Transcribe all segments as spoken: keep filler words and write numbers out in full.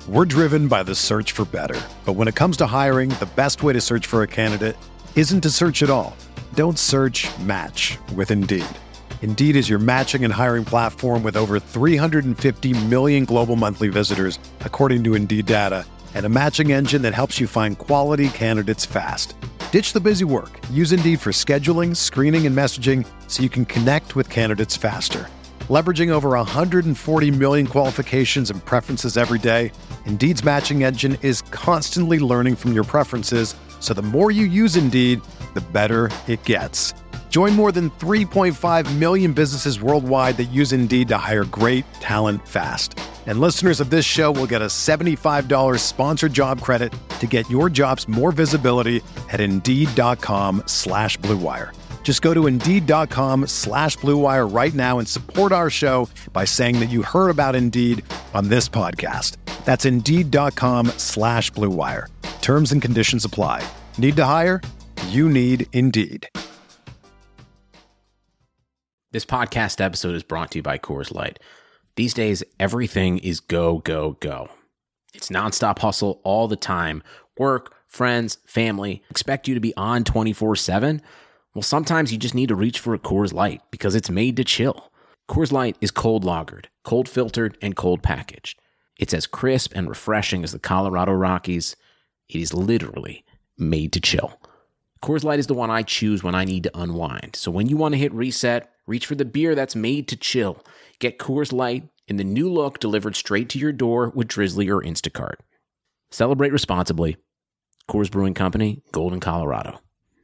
We're driven by the search for better. But when it comes to hiring, the best way to search for a candidate isn't to search at all. Don't search, match with Indeed. Indeed is your matching and hiring platform with over three hundred fifty million global monthly visitors, according to Indeed data, and a matching engine that helps you find quality candidates fast. Ditch the busy work. Use Indeed for scheduling, screening, and messaging so you can connect with candidates faster. Leveraging over one hundred forty million qualifications and preferences every day, Indeed's matching engine is constantly learning from your preferences, so the more you use Indeed, the better it gets. Join more than three point five million businesses worldwide that use Indeed to hire great talent fast. And listeners of this show will get a seventy-five dollars sponsored job credit to get your jobs more visibility at Indeed.com slash Blue Wire. Just go to Indeed.com slash Blue Wire right now and support our show by saying that you heard about Indeed on this podcast. That's Indeed.com slash Blue Wire. Terms and conditions apply. Need to hire? You need Indeed. This podcast episode is brought to you by Coors Light. These days, everything is go, go, go. It's nonstop hustle all the time. Work, friends, family expect you to be on twenty-four seven. Well, sometimes you just need to reach for a Coors Light because it's made to chill. Coors Light is cold lagered, cold filtered, and cold packaged. It's as crisp and refreshing as the Colorado Rockies. It is literally made to chill. Coors Light is the one I choose when I need to unwind. So when you want to hit reset, reach for the beer that's made to chill. Get Coors Light in the new look delivered straight to your door with Drizzly or Instacart. Celebrate responsibly. Coors Brewing Company, Golden, Colorado.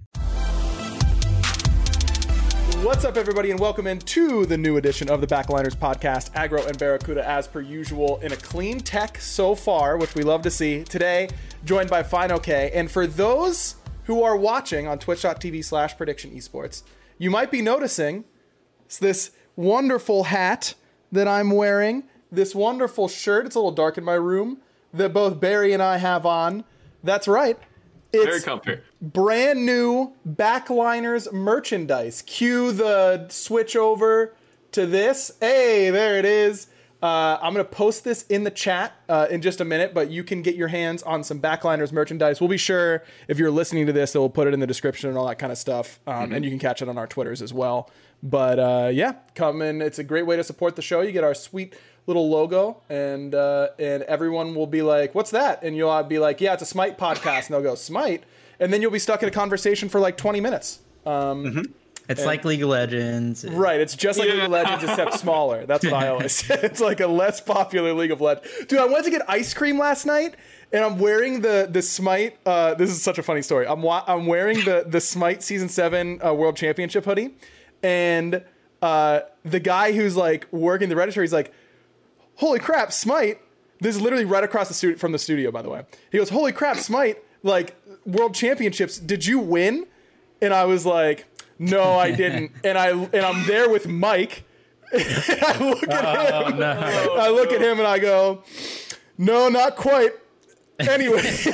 What's up, everybody, and welcome into the new edition of the Backliners podcast. Agro and Barracuda, as per usual, in a clean tech so far, which we love to see. Today, joined by Fine OK. And for those who are watching on twitch.tv slash prediction esports, you might be noticing this wonderful hat that I'm wearing, this wonderful shirt. It's a little dark in my room that both Barry and I have on. That's right. It's very comfy. Brand new Backliners merchandise. Cue the switch over to this. Hey, there it is. Uh, I'm going to post this in the chat uh, in just a minute, but you can get your hands on some Backliners merchandise. We'll be sure, if you're listening to this, that we'll put it in the description and all that kind of stuff. Um, mm-hmm. And you can catch it on our Twitters as well. But uh, yeah, come in. It's a great way to support the show. You get our sweet little logo, and uh, and everyone will be like, what's that? And you'll be like, yeah, it's a Smite podcast. And they'll go, Smite? And then you'll be stuck in a conversation for like twenty minutes. Um, mm-hmm. It's and, like League of Legends. Right. It's just like yeah. League of Legends, except smaller. That's what I always say. It's like a less popular League of Legends. Dude, I went to get ice cream last night, and I'm wearing the the Smite. Uh, this is such a funny story. I'm wa- I'm wearing the, the Smite Season seven uh, World Championship hoodie, and uh, the guy who's like working the register, he's like, holy crap, Smite. This is literally right across the studio from the studio, by the way. He goes, holy crap, Smite, like World Championships, did you win? And I was like, no, I didn't. and I and I'm there with Mike. And I look at oh, him. No. I look at him and I go, no, not quite. Anyways,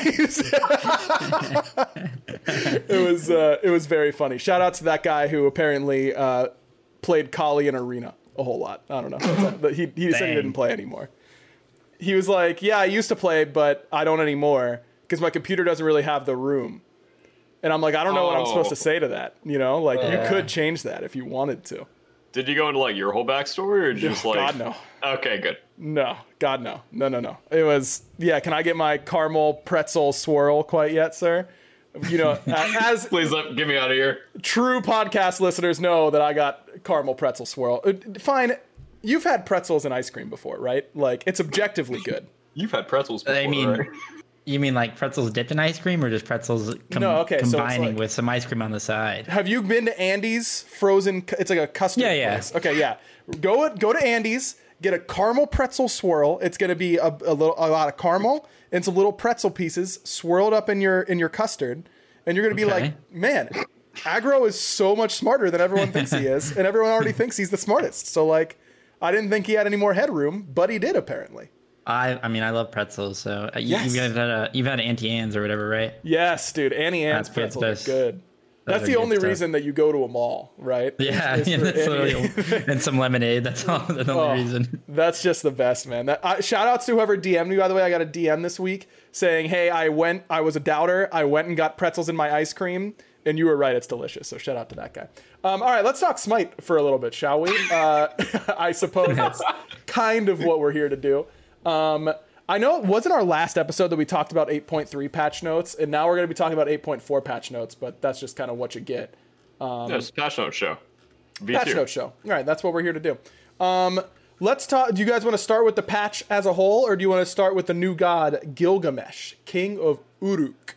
it was uh, it was very funny. Shout out to that guy who apparently uh, played Kali in Arena a whole lot. I don't know. But he he said he didn't play anymore. He was like, yeah, I used to play, but I don't anymore because my computer doesn't really have the room. And I'm like, I don't know oh. what I'm supposed to say to that. You know, like yeah. you could change that if you wanted to. Did you go into like your whole backstory or just like? God no. Okay, good. No, God no, no, no, no. It was yeah. Can I get my caramel pretzel swirl quite yet, sir? You know, as please let get me out of here. True podcast listeners know that I got caramel pretzel swirl. Fine, you've had pretzels and ice cream before, right? Like it's objectively good. You've had pretzels before, I mean, right? You mean like pretzels dipped in ice cream, or just pretzels com- no, okay, combining so like, with some ice cream on the side? Have you been to Andy's frozen? It's like a custard yeah, yeah. place. Okay, yeah. Go go to Andy's, get a caramel pretzel swirl. It's gonna be a, a little a lot of caramel and some little pretzel pieces swirled up in your in your custard, and you're gonna be okay. like, man, Agro is so much smarter than everyone thinks he is, and everyone already thinks he's the smartest. So like, I didn't think he had any more headroom, but he did apparently. I I mean I love pretzels, so you, yes. you've had a, you've had Auntie Anne's or whatever, right? Yes, dude. Auntie Anne's That's pretzels those, are good. That's the only reason that you go to a mall, right? Yeah, It's- yeah it's that's for any- literally, and some lemonade. That's all. That's the only Oh, reason. That's just the best, man. That, uh, shout outs to whoever D M'd me, by the way. I got a D M this week saying, hey, I went, I was a doubter. I went and got pretzels in my ice cream, and you were right. It's delicious. So shout out to that guy. Um, all right, let's talk Smite for a little bit, shall we? Uh, I suppose that's kind of what we're here to do. Um, I know it wasn't our last episode that we talked about eight point three patch notes, and now we're going to be talking about eight point four patch notes, but that's just kind of what you get. Um, yeah, it's a patch note show. V two. Patch note show. All right, that's what we're here to do. Um, let's talk. Do you guys want to start with the patch as a whole, or do you want to start with the new god Gilgamesh, King of Uruk?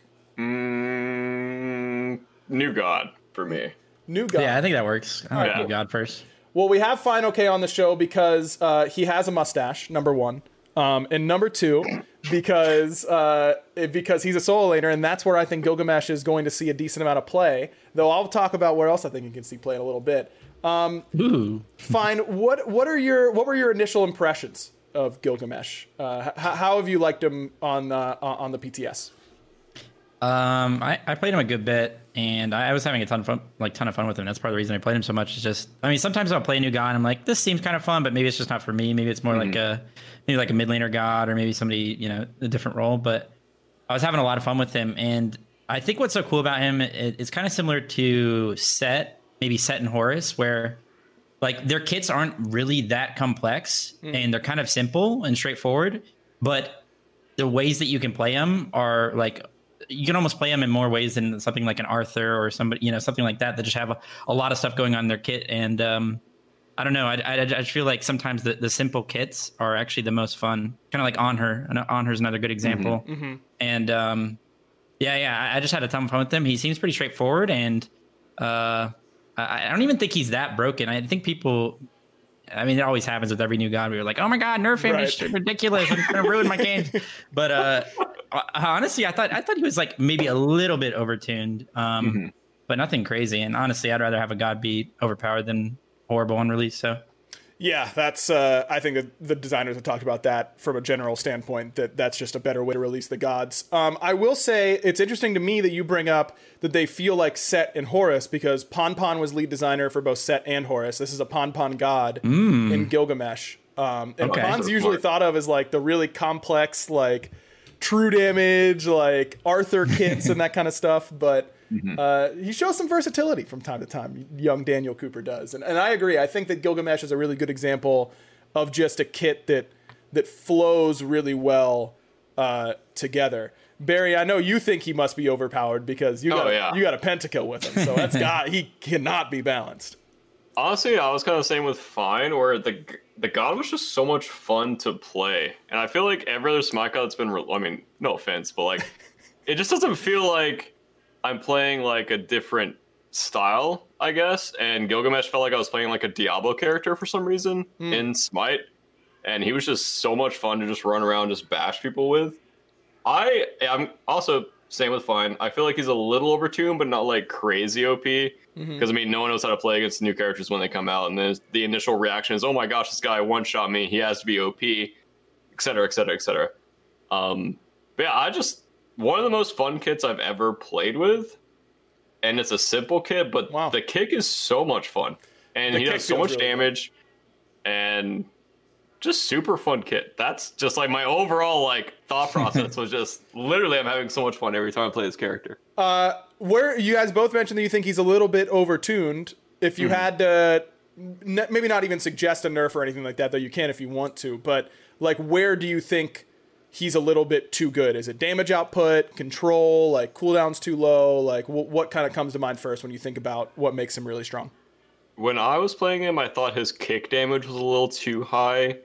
Mm, new god for me. New god. Yeah, I think that works. I like Yeah. New God first. Well, we have Fine OK on the show because uh, he has a mustache. Number one, um, and number two, because uh, it- because he's a solo laner, and that's where I think Gilgamesh is going to see a decent amount of play. Though I'll talk about where else I think you can see play in a little bit. Ooh. Fine. What what are your what were your initial impressions of Gilgamesh? Uh, h- how have you liked him on uh, on the P T S? Um, I, I played him a good bit, and I was having a ton of fun, like ton of fun with him. That's part of the reason I played him so much. Is just, I mean, sometimes I'll play a new god, and I'm like, this seems kind of fun, but maybe it's just not for me. Maybe it's more like a maybe like a mid laner god, or maybe somebody, you know, a different role. But I was having a lot of fun with him, and I think what's so cool about him, it, it's kind of similar to Set, maybe Set and Horus, where like their kits aren't really that complex, and they're kind of simple and straightforward, but the ways that you can play them are like, you can almost play them in more ways than something like an Arthur or somebody, you know, something like that, that just have a, a lot of stuff going on in their kit. And um, I don't know, I, I, I just feel like sometimes the, the simple kits are actually the most fun, kind of like On Her. And On Her is another good example. Mm-hmm. And um, yeah, yeah, I, I just had a ton of fun with him. He seems pretty straightforward, and uh, I, I don't even think he's that broken. I think people, I mean, it always happens with every new god. We were like, oh my God, nerf him. Right. It's ridiculous. It's going to ruin my game. But uh, honestly, I thought I thought he was like maybe a little bit overtuned, um, Mm-hmm. but nothing crazy. And honestly, I'd rather have a god be overpowered than horrible on release. So Yeah, that's. Uh, I think that the designers have talked about that from a general standpoint. That that's just a better way to release the gods. Um, I will say it's interesting to me that you bring up that they feel like Set and Horus, because Pon Pon was lead designer for both Set and Horus. This is a Pon Pon god in Gilgamesh, um, and Okay. Pon's So usually smart. thought of as like the really complex, like true damage, like Arthur kits and that kind of stuff. But uh, he shows some versatility from time to time. Young Daniel Cooper does, and and I agree. I think that Gilgamesh is a really good example of just a kit that that flows really well uh, together. Barry, I know you think he must be overpowered because you got Oh, a, yeah. you got a pentakill with him, so that's got he cannot be balanced. Honestly, I was kind of the same with Fine, where the the god was just so much fun to play, and I feel like every other Smite god that's been, re- I mean, no offense, but like, it just doesn't feel like I'm playing like a different style, I guess. And Gilgamesh felt like I was playing like a Diablo character for some reason in Smite, and he was just so much fun to just run around, just bash people with. I am also same with Fine. I feel like he's a little overtuned, but not like crazy O P. Because I mean, no one knows how to play against new characters when they come out, and then the initial reaction is, "Oh my gosh, this guy one shot me. He has to be O P," et cetera, et cetera, et cetera. Um, but yeah, I just one of the most fun kits I've ever played with, and it's a simple kit, but Wow. the kick is so much fun, and The he kick does so feels much really good. damage, and just super fun kit. That's just like my overall like thought process was just literally I'm having so much fun every time I play this character. Uh, where you guys both mentioned that you think he's a little bit overtuned. If you had to, n- maybe not even suggest a nerf or anything like that, though you can if you want to. But like, where do you think he's a little bit too good? Is it damage output, control, like cooldown's too low? Like, wh- what kind of comes to mind first when you think about what makes him really strong? When I was playing him, I thought his kick damage was a little too high.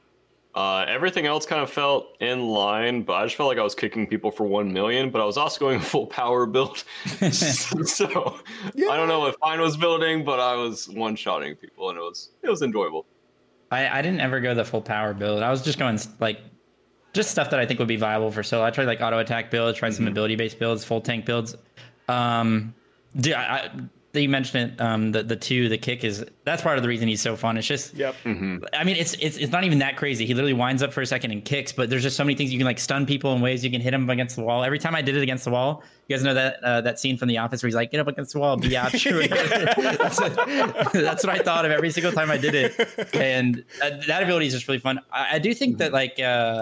Uh, everything else kind of felt in line, but I just felt like I was kicking people for one million, but I was also going full power build. So I don't know if Fine was building, but I was one-shotting people, and it was it was enjoyable. I, I didn't ever go the full power build. I was just going like just stuff that I think would be viable for solo. I tried like auto attack builds, tried some ability based builds, full tank builds. Um, dude, I, I, that you mentioned, um, the the two, the kick is that's part of the reason he's so fun. It's just, Yep. Mm-hmm. I mean, it's it's it's not even that crazy. He literally winds up for a second and kicks, but there's just so many things you can like stun people in ways you can hit them against the wall. Every time I did it against the wall, you guys know that uh, that scene from The Office where he's like, get up against the wall, biatch. that's, that's what I thought of every single time I did it, and uh, that ability is just really fun. I, I do think that like. Uh,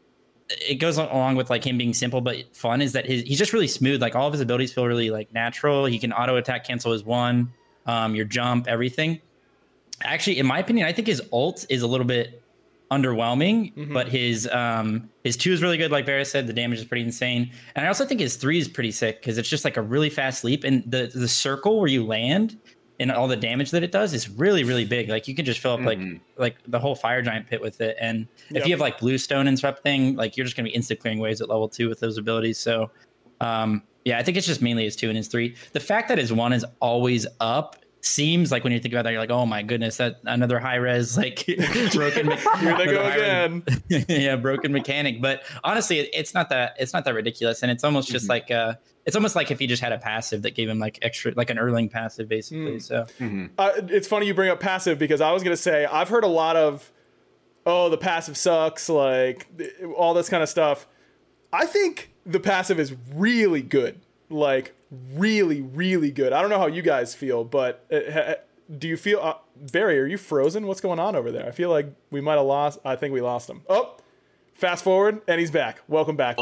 it goes along with like him being simple but fun is that his, he's just really smooth. Like all of his abilities feel really like natural. He can auto attack, cancel his one, um, your jump, everything. Actually, in my opinion, I think his ult is a little bit underwhelming, mm-hmm. but his um, his two is really good. Like Barrett said, the damage is pretty insane. And I also think his three is pretty sick because it's just like a really fast leap. And the, the circle where you land and all the damage that it does is really, really big. Like you can just fill up like mm-hmm. like the whole fire giant pit with it. And if yep. you have like bluestone and stuff thing, like you're just gonna be instant clearing waves at level two with those abilities. So um yeah, I think it's just mainly his two and his three. The fact that his one is always up seems like when you think about that, you're like, oh my goodness, that another high res like broken. Here they go again. yeah, broken mechanic. But honestly, it, it's not that it's not that ridiculous, and it's almost just mm-hmm. like uh it's almost like if he just had a passive that gave him like extra, like an Erling passive, basically. Mm. So mm-hmm. uh, it's funny you bring up passive because I was gonna say I've heard a lot of, oh, the passive sucks, like all this kind of stuff. I think the passive is really good, like really, really good. I don't know how you guys feel, but uh, do you feel uh, Barry? Are you frozen? What's going on over there? I feel like we might have lost. I think we lost him. Oh. Fast forward, and he's back. Welcome back.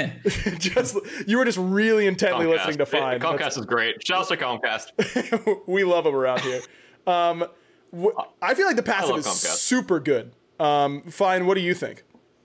just you were just really intently Comcast. listening to Fine. It, Comcast That's, is great. Shouts to Comcast. We love them around here. Um, wh- I feel like the passive is Comcast. super good. Um, Fine, what do you think?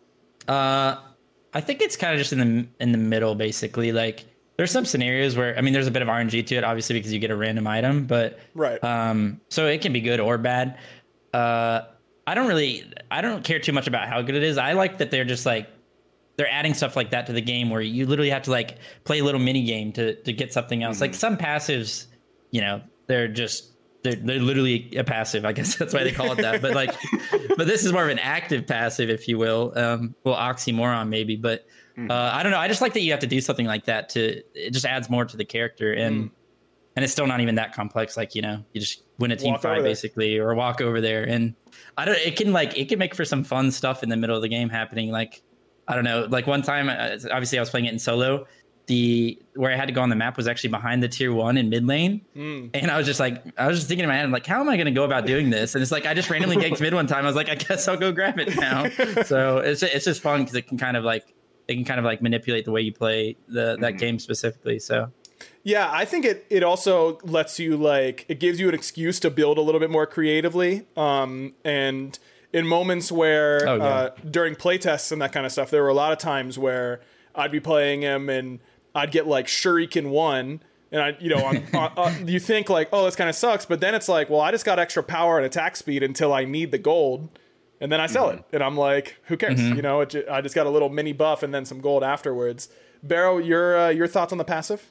Uh, I think it's kind of just in the in the middle, basically. Like, there's some scenarios where I mean, there's a bit of R N G to it, obviously, because you get a random item, but right. Um, so it can be good or bad. Uh. I don't really, I don't care too much about how good it is. I like that they're just like, they're adding stuff like that to the game where you literally have to like play a little mini game to, to get something else. Mm-hmm. Like some passives, you know, they're just, they're, they're literally a passive. I guess that's why they call it that. But like, but this is more of an active passive, if you will. Um, well, oxymoron maybe, but uh, I don't know. I just like that you have to do something like that to, it just adds more to the character. And, mm. and it's still not even that complex. Like, you know, you just win a team walk fight basically, or walk over there. And I don't, it can like, it can make for some fun stuff in the middle of the game happening. Like, I don't know, like one time, obviously I was playing it in solo. The, where I had to go on the map was actually behind the tier one in mid lane. Mm. And I was just like, I was just thinking in my head, I'm like, how am I going to go about doing this? And it's like, I just randomly ganked mid one time. I was like, I guess I'll go grab it now. So it's, it's just fun because it can kind of like, it can kind of like manipulate the way you play the, that mm. game specifically. So. Yeah, I think it, it also lets you like, it gives you an excuse to build a little bit more creatively. Um, and in moments where oh, yeah. uh, during playtests and that kind of stuff, there were a lot of times where I'd be playing him and I'd get like Shuriken one and I, you know, on, on, on, you think like, oh, this kind of sucks. But then it's like, well, I just got extra power and attack speed until I need the gold. And then I sell mm-hmm. it. And I'm like, who cares? Mm-hmm. You know, it, I just got a little mini buff and then some gold afterwards. Barrow, your, uh, your thoughts on the passive?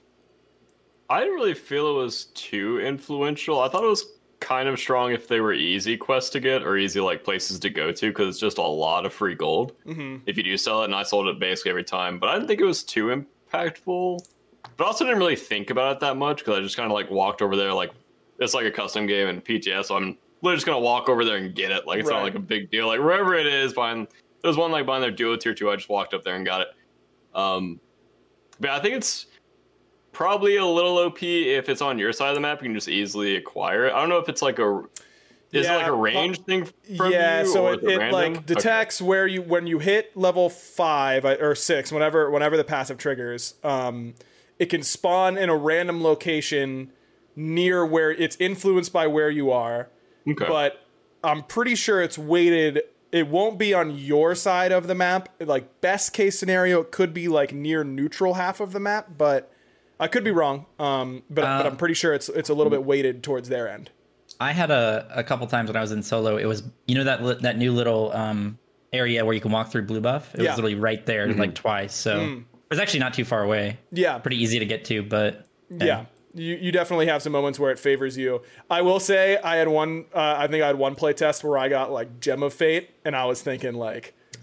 I didn't really feel it was too influential. I thought it was kind of strong if they were easy quests to get or easy like places to go to because it's just a lot of free gold mm-hmm. if you do sell it. And I sold it basically every time, but I didn't think it was too impactful. But I also didn't really think about it that much because I just kind of like walked over there like it's like a custom game in P T S. So I'm literally just gonna walk over there and get it. Like it's right. not like a big deal. Like wherever it is, behind there's one like behind their duo tier two. I just walked up there and got it. Um, but I think it's probably a little O P if it's on your side of the map. You can just easily acquire it. I don't know if it's like a is yeah, it like a range well, thing from yeah, you? so or it, it, it like detects okay. where you when you hit level five or six, whenever whenever the passive triggers, um, it can spawn in a random location near where it's influenced by where you are. Okay. But I'm pretty sure it's weighted. It won't be on your side of the map. Like best case scenario, it could be like near neutral half of the map, but I could be wrong, um, but, uh, but I'm pretty sure it's it's a little bit weighted towards their end. I had a, a couple times when I was in solo. It was, you know, that that new little um, area where you can walk through blue buff? It yeah. was literally right there mm-hmm. like twice. So mm. it was actually not too far away. Yeah. Pretty easy to get to, but... Yeah. yeah. You you definitely have some moments where it favors you. I will say I had one, uh, I think I had one play test where I got like Gem of Fate, and I was thinking like,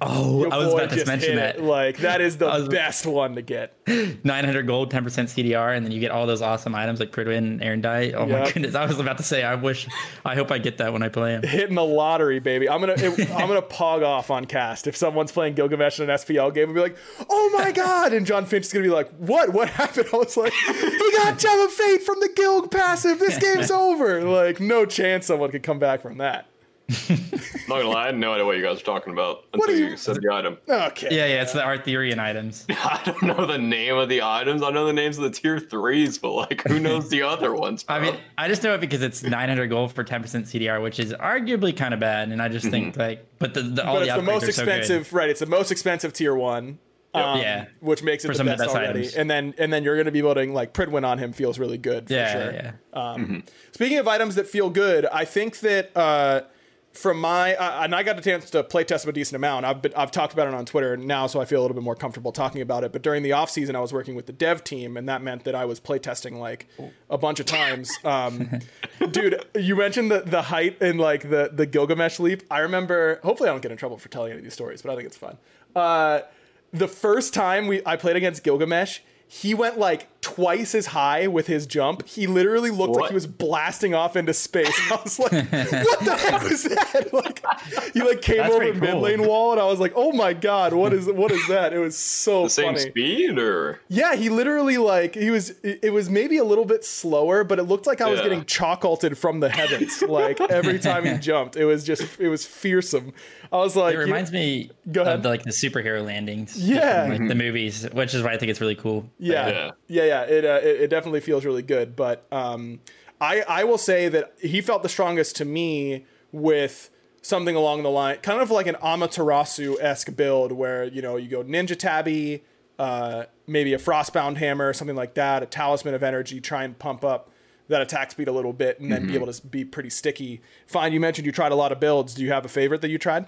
Oh, Your I was boy about to just mention hit that. it. Like, that is the was- best one to get. nine hundred gold, ten percent C D R, and then you get all those awesome items like Pridwin and Erendite. Oh my Yep. goodness. I was about to say, I wish, I hope I get that when I play him. Hitting the lottery, baby. I'm gonna it, I'm gonna pog off on cast if someone's playing Gilgamesh in an S P L game and be like, "Oh my god!" And John Finch is gonna be like, "What? What happened?" I was like, "He got Gem of Fate from the Gilg passive. This game's over." Like, no chance someone could come back from that. I'm not gonna lie, I had no idea what you guys were talking about What until are you, you- said the item. Okay. Yeah, yeah, it's the Arthurian items. I don't know the name of the items. I know the names of the tier threes, but like, who knows the other ones? Bro? I mean, I just know it because it's nine hundred gold for ten percent C D R, which is arguably kind of bad. And I just think like, but the, the all But the it's the upgrades most are so good. expensive, right? It's the most expensive tier one. Yep. Um, Yeah. which makes it For the some of best, the best already. items. And then and then you're going to be building like Pridwin on him feels really good for Yeah, sure. yeah. Um, Speaking of items that feel good, I think that uh, from my uh, and I got a chance to play test him a decent amount. I've been, I've talked about it on Twitter now, so I feel a little bit more comfortable talking about it. But during the off season, I was working with the dev team, and that meant that I was play testing like a bunch of times. Um, dude, you mentioned the the height and like the the Gilgamesh leap. I remember. Hopefully, I don't get in trouble for telling any of these stories, but I think it's fun. Uh, the first time we I played against Gilgamesh, he went like twice as high with his jump. He literally looked like What? he was blasting off into space. I was like, what the heck was that? Like, he like came That's over pretty mid cool. lane wall, and I was like, oh my god, what is what is that? It was so the same funny. speed or Yeah, he literally like he was. It it was maybe a little bit slower, but it looked like I was Yeah. getting chalk-ulted from the heavens. Like every time he jumped, it was just it was fearsome. I was like, It you- reminds me Go ahead. of the, like the superhero landings. Yeah. from, like the movies, which is why I think it's really cool. Yeah, Yeah. yeah, yeah. It, uh, it it definitely feels really good. But um, I I will say that he felt the strongest to me with something along the line, kind of like an Amaterasu esque build, where you know you go Ninja Tabby, uh, maybe a Frostbound Hammer, something like that, a Talisman of Energy, try and pump up that attack speed a little bit, and then be able to be pretty sticky. Fine, you mentioned you tried a lot of builds. Do you have a favorite that you tried?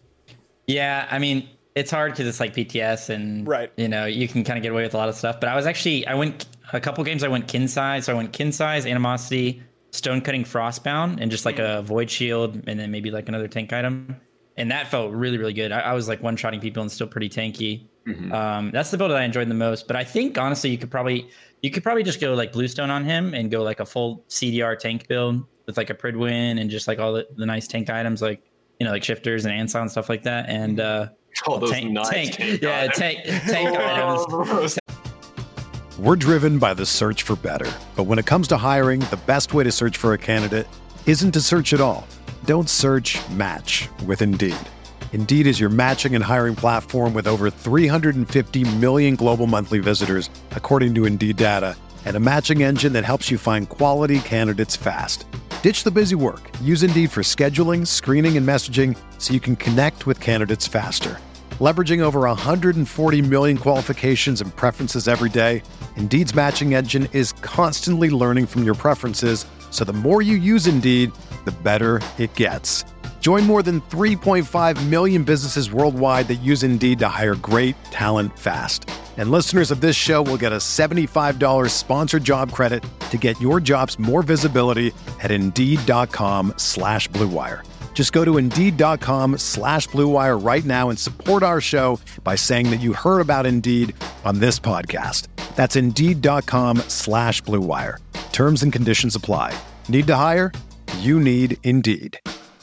Yeah, I mean, it's hard because it's like P T S and Right. you know, you can kind of get away with a lot of stuff. But I was actually, I went a couple games, I went kin size. So I went kin size, animosity, stone cutting, frostbound, and just like a void shield, and then maybe like another tank item. And that felt really, really good. I, I was like one shotting people and still pretty tanky. Um, that's the build that I enjoyed the most. But I think honestly, you could probably, you could probably just go like bluestone on him and go like a full C D R tank build with like a Pridwin and just like all the, the nice tank items, like, you know, like shifters and Anson and stuff like that. And uh, all those tank, nice tank, tank yeah, items. tank, tank items. We're driven by the search for better. But when it comes to hiring, the best way to search for a candidate isn't to search at all. Don't search, match with Indeed. Indeed is your matching and hiring platform with over three hundred fifty million global monthly visitors, according to Indeed data, and a matching engine that helps you find quality candidates fast. Ditch the busy work. Use Indeed for scheduling, screening, and messaging so you can connect with candidates faster. Leveraging over one hundred forty million qualifications and preferences every day, Indeed's matching engine is constantly learning from your preferences, so the more you use Indeed, the better it gets. Join more than three point five million businesses worldwide that use Indeed to hire great talent fast. And listeners of this show will get a seventy-five dollars sponsored job credit to get your jobs more visibility at Indeed.com slash Blue Wire. Just go to Indeed.com slash Blue Wire right now and support our show by saying that you heard about Indeed on this podcast. That's Indeed.com slash Blue Wire. Terms and conditions apply. Need to hire? You need Indeed.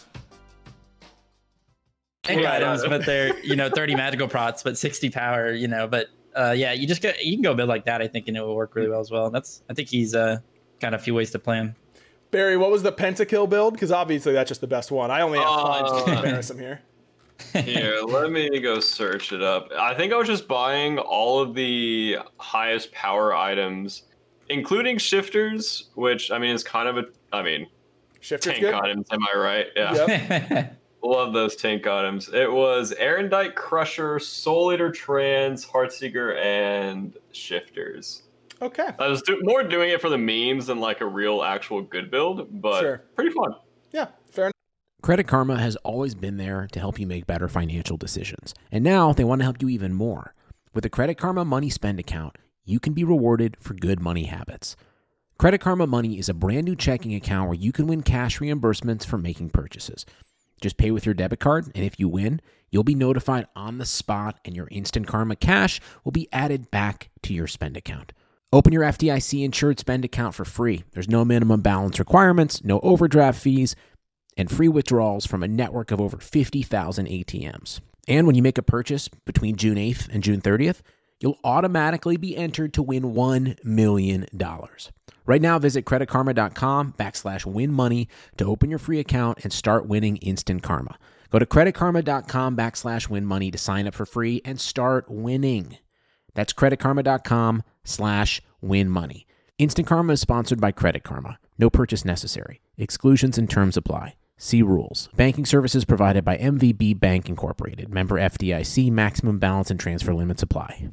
tank Yeah, items, yeah. but they're, you know, thirty magical prots, but sixty power, you know, but uh, yeah, you just go, you can go build like that, I think, and it will work really well as well. That's, I think he's uh, got a few ways to play him. Barry, what was the pentakill build? Because obviously that's just the best one. I only have five just to Uh, embarrass him here. Here, let me go search it up. I think I was just buying all of the highest power items, including shifters, which I mean is kind of a, I mean, Shifter's tank good. items. Am I right? Yeah. Yep. Love those tank items. It was Erendite, Crusher, Soul Eater, Trans, Heartseeker, and Shifters. Okay. I was do- more doing it for the memes than like a real actual good build, but Sure. pretty fun. Yeah. Fair enough. Credit Karma has always been there to help you make better financial decisions. And now they want to help you even more. With the Credit Karma Money Spend account, you can be rewarded for good money habits. Credit Karma Money is a brand new checking account where you can win cash reimbursements for making purchases. Just pay with your debit card, and if you win, you'll be notified on the spot, and your Instant Karma cash will be added back to your spend account. Open your F D I C-insured spend account for free. There's no minimum balance requirements, no overdraft fees, and free withdrawals from a network of over fifty thousand A T Ms. And when you make a purchase between June eighth and June thirtieth, you'll automatically be entered to win one million dollars. Right now, visit creditkarma.com backslash win money to open your free account and start winning Instant Karma. Go to creditkarma.com backslash win money to sign up for free and start winning. That's creditkarma.com slash win money. Instant Karma is sponsored by Credit Karma. No purchase necessary. Exclusions and terms apply. See rules. Banking services provided by M V B Bank Incorporated. Member F D I C. Maximum balance and transfer limits apply.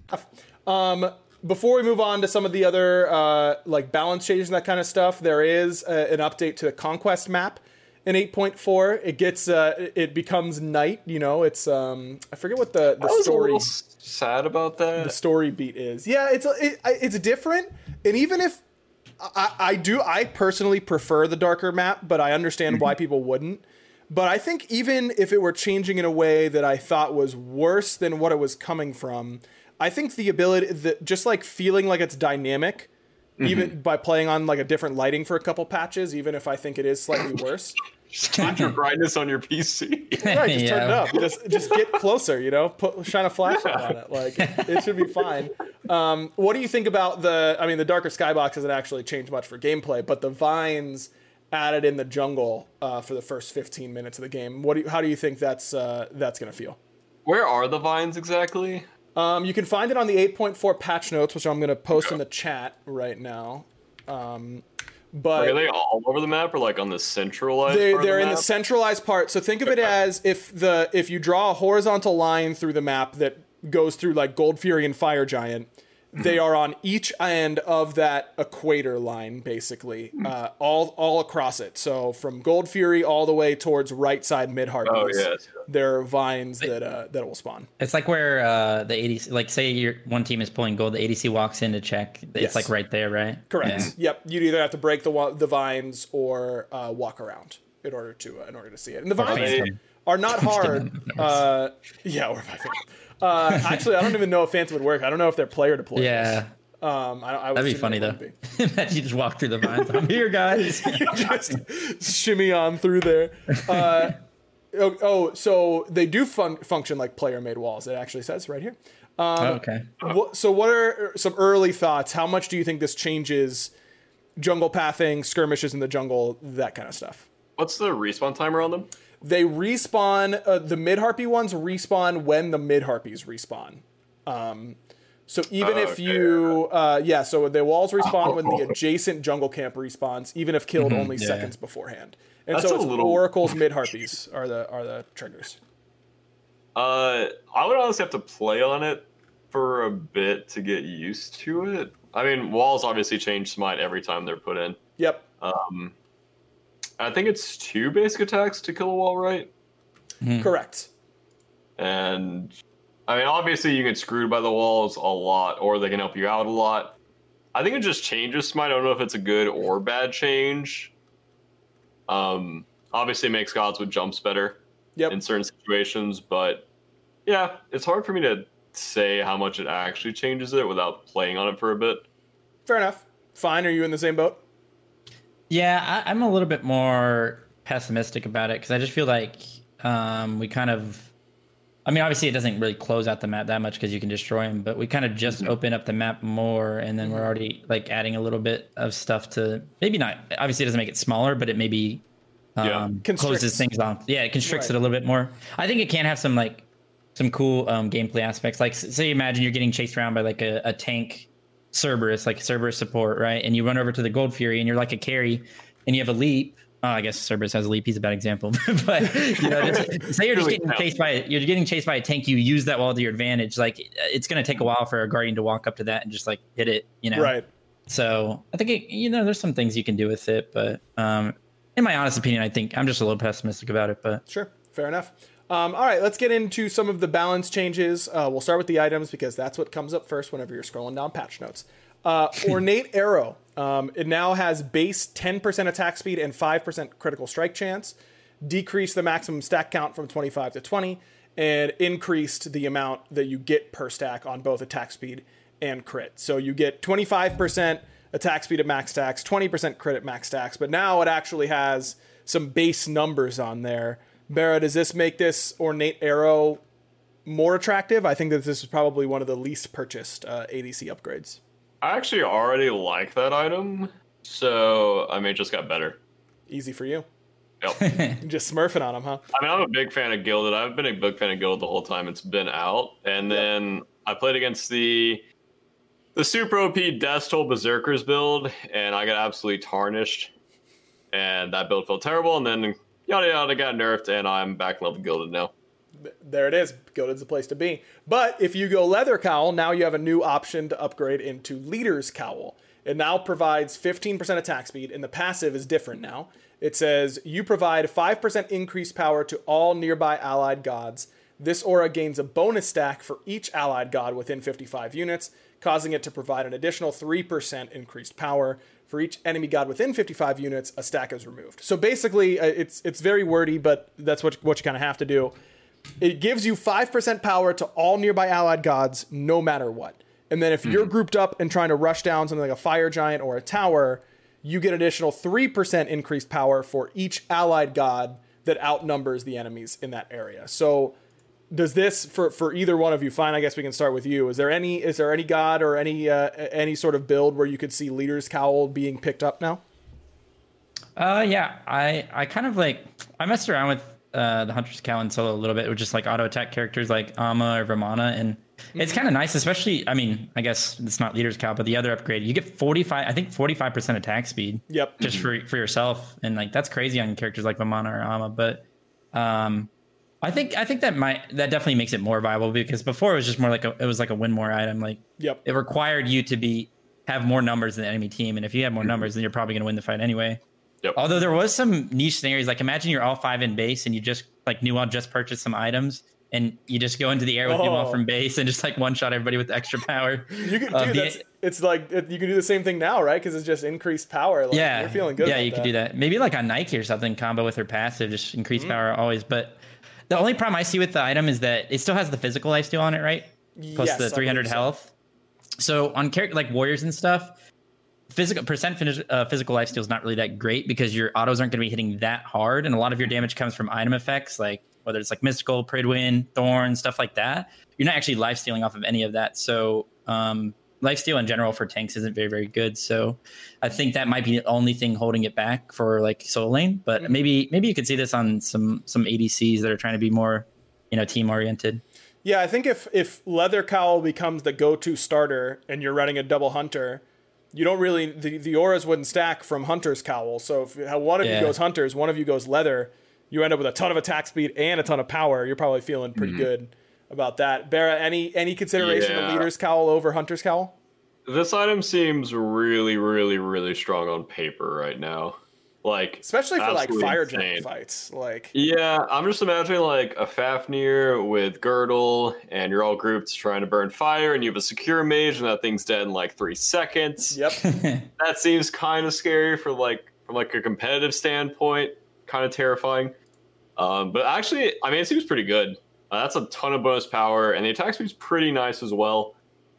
Um, before we move on to some of the other uh, like balance changes and that kind of stuff, there is a, an update to the Conquest map in eight point four. It gets uh, it becomes night. You know, it's um, I forget what the the I was story a little sad about that. the story beat is. Yeah, it's a, it, it's different, and even if I, I do, I personally prefer the darker map, but I understand why people wouldn't. But I think even if it were changing in a way that I thought was worse than what it was coming from, I think the ability, the, just like feeling like it's dynamic, mm-hmm. even by playing on like a different lighting for a couple patches, even if I think it is slightly worse. Just keep your brightness on your P C. Right, just Yeah. turn it up. Just just get closer, you know, put shine a flashlight on it. Like it should be fine. Um, what do you think about the? I mean, the darker skybox hasn't actually changed much for gameplay, but the vines added in the jungle uh, for the first fifteen minutes of the game. What do you, how do you think that's uh, that's gonna feel? Where are the vines exactly? Um, you can find it on the eight point four patch notes, which I'm gonna post in the chat right now. Um, But are they all over the map or like on the centralized they, part of they're the in map? the centralized part. So think of it as if the if you draw a horizontal line through the map that goes through like Gold Fury and Fire Giant, they are on each end of that equator line, basically, uh, all all across it. So from Gold Fury all the way towards right side mid Harpies, Oh, yes. there are vines that uh, that will spawn. It's like where uh, the A D C, like say your one team is pulling gold, the A D C walks in to check. It's Yes. like right there, right? Correct. Yeah. Yep. You'd either have to break the wa- the vines or uh, walk around in order to uh, in order to see it. And the vines Phantom. are not hard. Uh, yeah, or my Phantom. Uh, actually, I don't even know if Phantom would work. I don't know if they're player deployed. Yeah. Um, I, I would That'd be assume funny it though. wouldn't be. Imagine you just walk through the vines. I'm here, guys. Just shimmy on through there. Uh, oh, oh, so they do fun- function like player-made walls. It actually says right here. Um, okay. What, so what are some early thoughts? How much do you think this changes jungle pathing, skirmishes in the jungle, that kind of stuff? What's the respawn timer on them? They respawn, uh, the mid-harpy ones respawn when the mid-harpies respawn. Um, so even if Okay. you, uh, yeah, so the walls respawn when the adjacent jungle camp respawns, even if killed only yeah. seconds beforehand. And That's so a it's little- Oracle's mid-harpies are the are the triggers. Uh, I would honestly have to play on it for a bit to get used to it. I mean, walls obviously change smite every time they're put in. Yep. Um, I think it's two basic attacks to kill a wall, right? Correct. And I mean, obviously you get screwed by the walls a lot, or they can help you out a lot. I think it just changes smite. I don't know if it's a good or bad change. Um, obviously it makes gods with jumps better Yep. in certain situations, but yeah, it's hard for me to say how much it actually changes it without playing on it for a bit. Fair enough. Fine. Are you in the same boat? Yeah, I, I'm a little bit more pessimistic about it because I just feel like um, we kind of. I mean, obviously, it doesn't really close out the map that much because you can destroy them, but we kind of just open up the map more, and then we're already like adding a little bit of stuff to maybe not. Obviously, it doesn't make it smaller, but it maybe um, Yeah. Constricts. closes things off. Yeah, it constricts Right. it a little bit more. I think it can have some like some cool um, gameplay aspects. Like, s- say, imagine you're getting chased around by like a, a tank Cerberus, like Cerberus support, right? And you run over to the Gold Fury, and you're like a carry, and you have a leap. Oh, I guess Cerberus has a leap. He's a bad example, but you know, just, say you're just Really getting counts. chased by you're getting chased by a tank. You use that wall to your advantage. Like it's going to take a while for a guardian to walk up to that and just like hit it. You know, Right. So I think it, you know there's some things you can do with it, but um, in my honest opinion, I think I'm just a little pessimistic about it. But Sure. Fair enough. Um, all right, let's get into some of the balance changes. Uh, we'll start with the items because that's what comes up first whenever you're scrolling down patch notes. Uh, Ornate Arrow. Um, it now has base ten percent attack speed and five percent critical strike chance. decreased the maximum stack count from twenty-five to twenty, and increased the amount that you get per stack on both attack speed and crit. So you get twenty-five percent attack speed at max stacks, twenty percent crit at max stacks, but now it actually has some base numbers on there. Barra, does this make this ornate arrow more attractive? I think that this is probably one of the least purchased uh, A D C upgrades. I actually already like that item, so I mean, it just got better. Easy for you. Yep. Just smurfing on them, huh? I mean, I'm a big fan of Gilded. I've been a big fan of Gilded the whole time it's been out. And then yep. I played against the the super O P Death Toll Berserkers build, and I got absolutely tarnished. And that build felt terrible, and then yada yada got nerfed, and I'm back in love with Gilded now. There it is. Gilded's the place to be. But if you go Leather Cowl, now you have a new option to upgrade into Leader's Cowl. It now provides fifteen percent attack speed, and the passive is different now. It says, you provide five percent increased power to all nearby allied gods. This aura gains a bonus stack for each allied god within fifty-five units, causing it to provide an additional three percent increased power. For each enemy god within fifty-five units, a stack is removed. So basically, it's it's very wordy, but that's what, what you kind of have to do. It gives you five percent power to all nearby allied gods, no matter what. And then if mm-hmm. you're grouped up and trying to rush down something like a fire giant or a tower, you get an additional three percent increased power for each allied god that outnumbers the enemies in that area. So does this, for, for either one of you, fine, I guess we can start with you. Is there any is there any god or any uh, any sort of build where you could see Leader's Cowl being picked up now? Uh, yeah, I, I kind of like, I messed around with uh, the Hunter's Cowl in solo a little bit with just like auto attack characters like Amma or Vermana, and it's kind of nice, especially, I mean, I guess it's not Leader's Cowl, but the other upgrade, you get forty-five, I think forty-five percent attack speed. Yep. Just for for yourself. And like, that's crazy on characters like Vermana or Amma. But um, I think I think that might, that definitely makes it more viable, because before it was just more like a, it was like a win more item. Like, yep. It required you to be, have more numbers than the enemy team. And if you have more numbers, then you're probably going to win the fight anyway. Yep. Although there was some niche scenarios, like imagine you're all five in base and you just, like Newell just purchased some items, and you just go into the air with oh. Newell from base and just like one shot everybody with extra power. You can uh, do the, that. It's like it, you can do the same thing now, right? Because it's just increased power. Like, yeah, you're feeling good. Yeah, about you that. could do that. Maybe like on Nike or something, combo with her passive, just increase mm. power always. But the only problem I see with the item is that it still has the physical lifesteal on it, right? Plus yes, the three hundred so. health. So on character like warriors and stuff, physical percent finish, uh, physical lifesteal is not really that great, because your autos aren't going to be hitting that hard, and a lot of your damage comes from item effects, like whether it's like mystical, Pridwin, Thorn, stuff like that. You're not actually life stealing off of any of that. So um, lifesteal in general for tanks isn't very, very good. So I think that might be the only thing holding it back for like solo lane. But mm-hmm. maybe maybe you could see this on some some A D Cs that are trying to be more, you know, team oriented. Yeah, I think if if Leather Cowl becomes the go-to starter and you're running a double Hunter, you don't really, the, the auras wouldn't stack from Hunter's Cowl. So if one of yeah. you goes Hunters, one of you goes Leather, you end up with a ton of attack speed and a ton of power. You're probably feeling pretty mm-hmm. good about that. Barra, any any consideration yeah. of Leader's Cowl over Hunter's Cowl? This item seems really, really, really strong on paper right now. Like, especially for like fire insane. giant fights. Like, yeah, I'm just imagining like a Fafnir with Girdle, and you're all grouped trying to burn fire, and you have a secure mage, and that thing's dead in like three seconds. Yep. That seems kind of scary for like from like a competitive standpoint, kind of terrifying. Um, but actually, I mean, it seems pretty good. Uh, that's a ton of bonus power, and the attack speed's pretty nice as well.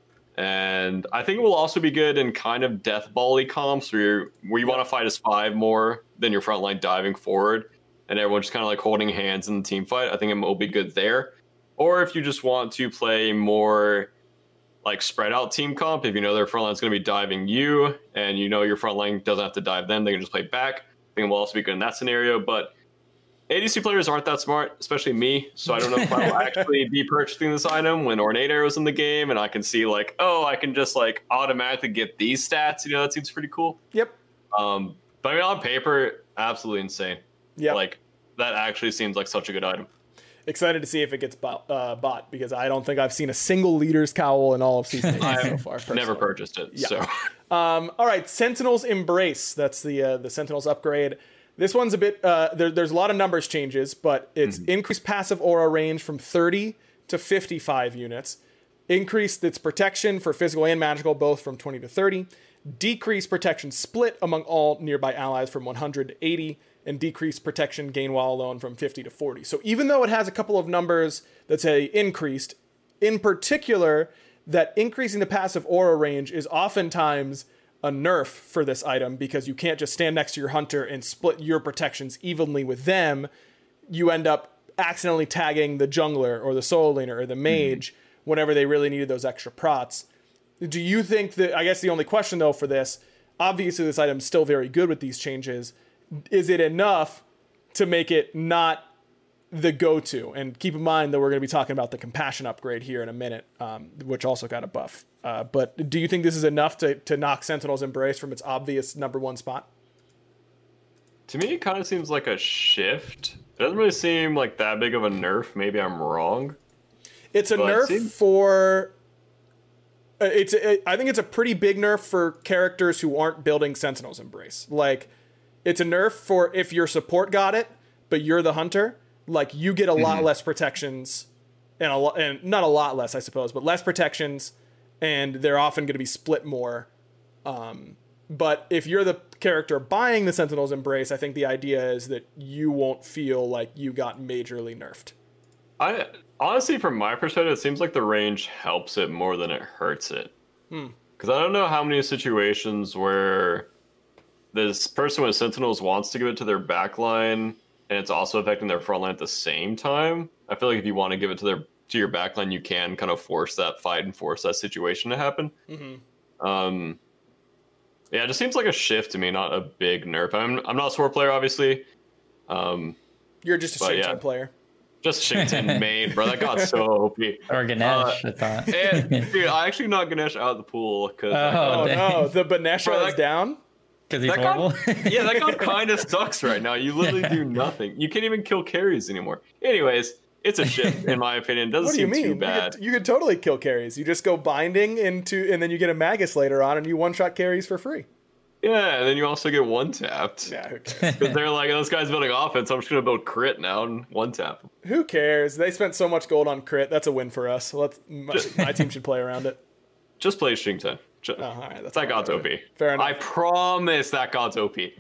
And I think it will also be good in kind of death ball-y comps where, you're, where you want to fight as five more than your front line diving forward, and everyone's just kind of like holding hands in the team fight. I think it will be good there. Or if you just want to play more like spread out team comp, if you know their front line's going to be diving you, and you know your front line doesn't have to dive them, they can just play back. I think it will also be good in that scenario. But A D C players aren't that smart, especially me, so I don't know if I will actually be purchasing this item when Ornate Arrow's in the game, and I can see like, oh, I can just like automatically get these stats. You know, that seems pretty cool. Yep. Um, but I mean, on paper, absolutely insane. Yeah. Like, that actually seems like such a good item. Excited to see if it gets bought, uh, bought because I don't think I've seen a single Leader's Cowl in all of season eight so far. Personally. Never purchased it. Yeah. So. Um, all right, Sentinel's Embrace. That's the uh, the Sentinel's upgrade. This one's a bit, uh, there, there's a lot of numbers changes, but it's mm-hmm. increased passive aura range from thirty to fifty-five units, increased its protection for physical and magical, both from twenty to thirty, decreased protection split among all nearby allies from one hundred to eighty, and decrease protection gain while alone from fifty to forty. So even though it has a couple of numbers that say increased, in particular, that increasing the passive aura range is oftentimes a nerf for this item because you can't just stand next to your hunter and split your protections evenly with them. You end up accidentally tagging the jungler or the solo laner or the mage mm-hmm. whenever they really needed those extra prots. Do you think that, I guess the only question though for this, obviously this item's still very good with these changes. Is it enough to make it not the go-to? And keep in mind that we're going to be talking about the compassion upgrade here in a minute, um, which also got a buff. Uh, but do you think this is enough to, to knock Sentinel's Embrace from its obvious number one spot? To me, it kind of seems like a shift. It doesn't really seem like that big of a nerf. Maybe I'm wrong. It's a nerf it seems- for... Uh, it's a, I think it's a pretty big nerf for characters who aren't building Sentinel's Embrace. Like, it's a nerf for if your support got it, but you're the hunter. Like, you get a mm-hmm. lot less protections, and a lot, and not a lot less, I suppose, but less protections, and they're often going to be split more. Um, but if you're the character buying the Sentinel's Embrace, I think the idea is that you won't feel like you got majorly nerfed. I honestly, from my perspective, it seems like the range helps it more than it hurts it. Because hmm. I don't know how many situations where this person with Sentinels wants to give it to their backline, and it's also affecting their front line at the same time. I feel like if you want to give it to their to your backline, you can kind of force that fight and force that situation to happen. Mm-hmm. Um, yeah, it just seems like a shift to me, not a big nerf. I'm I'm not a sword player, obviously. Um, You're just a Shinten yeah. player. Just Shinten main, bro. That got so O P. Or Ganesh, uh, I thought. And, dude, I actually knocked Ganesh out of the pool. Cause oh, oh no. The Banesha is down? Because he's horrible? God, yeah, that god kind of sucks right now. You literally yeah. do nothing. You can't even kill carries anymore. Anyways, it's a shift, in my opinion. It doesn't what do seem you mean? too bad. You could, you could totally kill carries. You just go binding into, and then you get a Magus later on, and you one-shot carries for free. Yeah, and then you also get one-tapped. Yeah, who cares? Because they're like, oh, this guy's building offense, so I'm just going to build crit now and one-tap. Who cares? They spent so much gold on crit. That's a win for us. So let's, my, my team should play around it. Just play Shinten. Just, oh, all right, that's that god's O P. Fair enough. I promise that god's O P.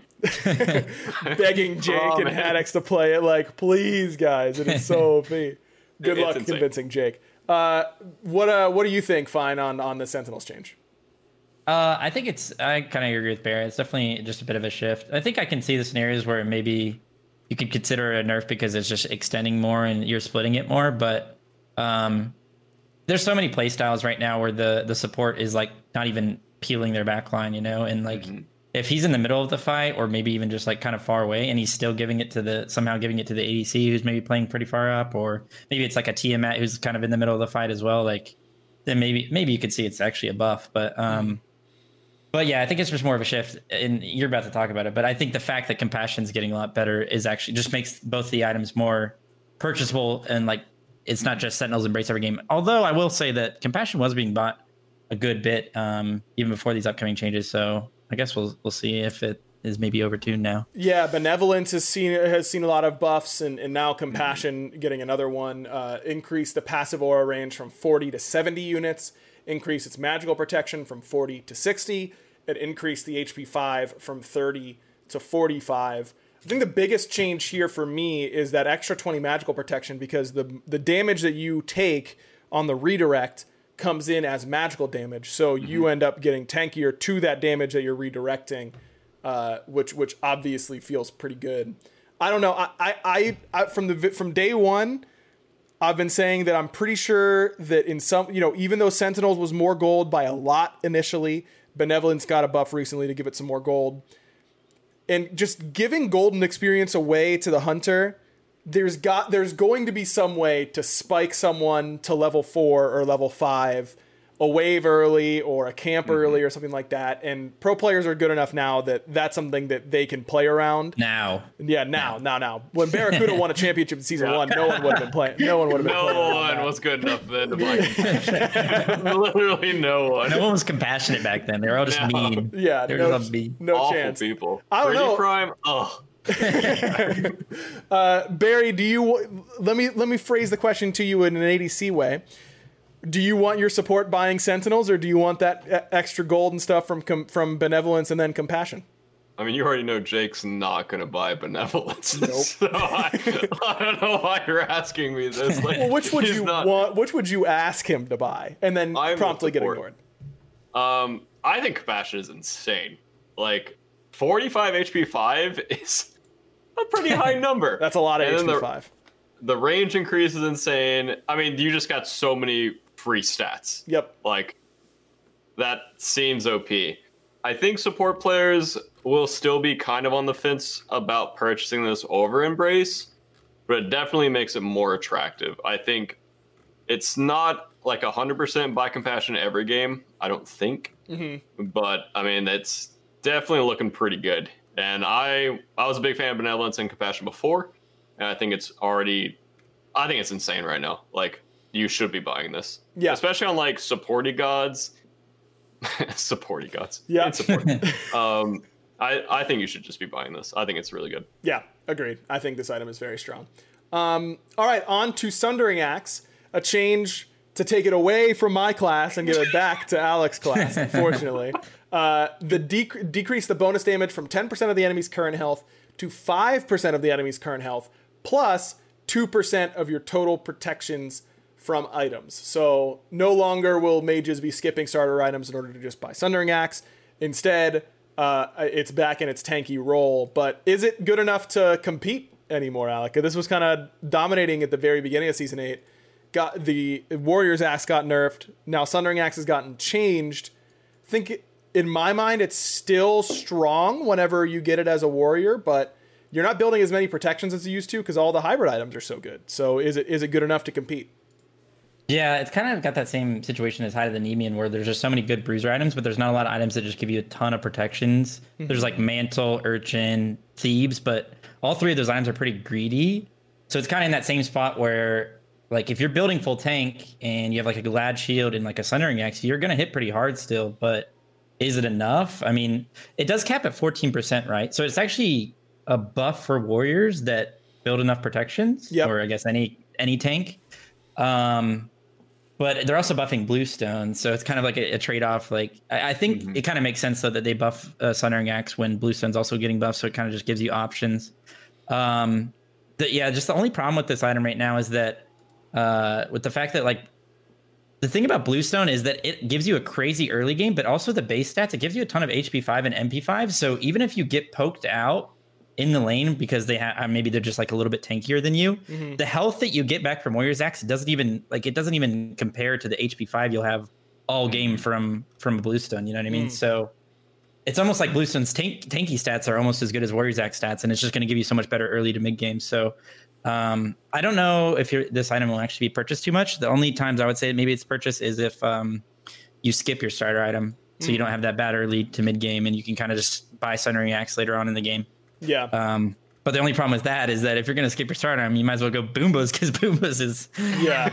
Begging Jake and Haddix to play it like, please, guys. It is so O P. Good luck insane. convincing Jake. Uh, what uh, what do you think, Fine, on, on the Sentinels change? Uh, I think it's, I kind of agree with Barry. It's definitely just a bit of a shift. I think I can see the scenarios where maybe you could consider it a nerf because it's just extending more and you're splitting it more. But um, there's so many play styles right now where the, the support is like not even peeling their back line, you know? And like, mm-hmm. if he's in the middle of the fight or maybe even just like kind of far away and he's still giving it to the, somehow giving it to the A D C who's maybe playing pretty far up, or maybe it's like a Tiamat who's kind of in the middle of the fight as well. Like then maybe, maybe you could see it's actually a buff, but, um, mm-hmm. But yeah, I think it's just more of a shift, and you're about to talk about it. But I think the fact that Compassion's getting a lot better is actually just makes both the items more purchasable, and like it's not just Sentinel's Embrace every game. Although I will say that Compassion was being bought a good bit um, even before these upcoming changes. So I guess we'll we'll see if it is maybe overtuned now. Yeah, Benevolence has seen has seen a lot of buffs, and, and now Compassion mm-hmm. getting another one. Uh, increase the passive aura range from forty to seventy units. Increase its magical protection from forty to sixty. It increased the H P five from thirty to forty-five. I think the biggest change here for me is that extra twenty magical protection, because the the damage that you take on the redirect comes in as magical damage. So mm-hmm. you end up getting tankier to that damage that you're redirecting, uh, which which obviously feels pretty good. I don't know. I, I, I from the from day one, I've been saying that I'm pretty sure that in some, you know, even though Sentinels was more gold by a lot initially, Benevolence got a buff recently to give it some more gold. And just giving golden experience away to the hunter, there's got there's going to be some way to spike someone to level four or level five, a wave early or a camp mm-hmm. early or something like that. And pro players are good enough now that that's something that they can play around. Now. Yeah, now, now, now. When Barracuda won a championship in season yeah. one, no one would have been playing. No one would have been no playing. No one was good enough then to play. Literally no one. No one was compassionate back then. They were all just no. mean. Yeah, they no, were just mean. No Awful chance. people. I don't Pretty know. Prime, ugh. uh, Barry, do you let me let me phrase the question to you in an A D C way. Do you want your support buying Sentinels, or do you want that extra gold and stuff from from Benevolence and then Compassion? I mean, you already know Jake's not going to buy Benevolence. Nope. So I, I don't know why you're asking me this. Like, Well, which would he's you not- want? Which would you ask him to buy, and then I would promptly get support- ignored? Um, I think Compassion is insane. Like, forty-five H P five is a pretty high number. That's a lot of And H then P the- five. The range increase is insane. I mean, you just got so many free stats. Yep. Like, that seems O P. I think support players will still be kind of on the fence about purchasing this over Embrace, but it definitely makes it more attractive. I think it's not like one hundred percent buy Compassion every game, I don't think. Mm-hmm. But, I mean, it's definitely looking pretty good. And I I was a big fan of Benevolence and Compassion before, and I think it's already... I think it's insane right now. Like, you should be buying this. Yeah. Especially on, like, supporty gods. supporty gods. Yeah. It's support. um, I, I think you should just be buying this. I think it's really good. Yeah, agreed. I think this item is very strong. Um, all right, on to Sundering Axe, a change to take it away from my class and give it back to Alex's class, unfortunately. Uh, the dec- decrease the bonus damage from ten percent of the enemy's current health to five percent of the enemy's current health, plus two percent of your total protections from items. So no longer will mages be skipping starter items in order to just buy Sundering Axe. Instead, uh, it's back in its tanky role. But is it good enough to compete anymore, Alec? This was kind of dominating at the very beginning of Season eight. Got the Warrior's Axe got nerfed. Now Sundering Axe has gotten changed. I think in my mind it's still strong whenever you get it as a warrior, but you're not building as many protections as you used to because all the hybrid items are so good. So is it is it good enough to compete? Yeah, it's kind of got that same situation as Hide of the Nemean, where there's just so many good bruiser items, but there's not a lot of items that just give you a ton of protections. Mm-hmm. There's like Mantle, Urchin, Thebes, but all three of those items are pretty greedy. So it's kind of in that same spot where, like, if you're building full tank and you have like a Glad Shield and like a Sundering Axe, you're going to hit pretty hard still, but is it enough? I mean, it does cap at fourteen percent, right? So it's actually a buff for warriors that build enough protections, yep. or I guess any any tank. Um, but they're also buffing Bluestone, so it's kind of like a, a trade-off. Like I, I think mm-hmm. it kind of makes sense though that they buff uh, Sundering Axe when Bluestone's also getting buffed, so it kind of just gives you options. Um, the, yeah, just the only problem with this item right now is that uh, with the fact that like the thing about Bluestone is that it gives you a crazy early game, but also the base stats, it gives you a ton of H P five and M P five. So even if you get poked out in the lane because they have maybe they're just like a little bit tankier than you, mm-hmm. the health that you get back from Warrior's Axe doesn't even like it doesn't even compare to the H P five you'll have all game from from a Bluestone. You know what I mean? Mm. So it's almost like Bluestone's tank, tanky stats are almost as good as Warrior's Axe stats, and it's just going to give you so much better early to mid game. So um, I don't know if you're, this item will actually be purchased too much. The only times I would say maybe it's purchased is if um, you skip your starter item, so mm. you don't have that bad early to mid game, and you can kind of just buy Sundering Axe later on in the game. Yeah. Um, but the only problem with that is that if you're going to skip your starter item, you might as well go Boombas, because Boombas is yeah.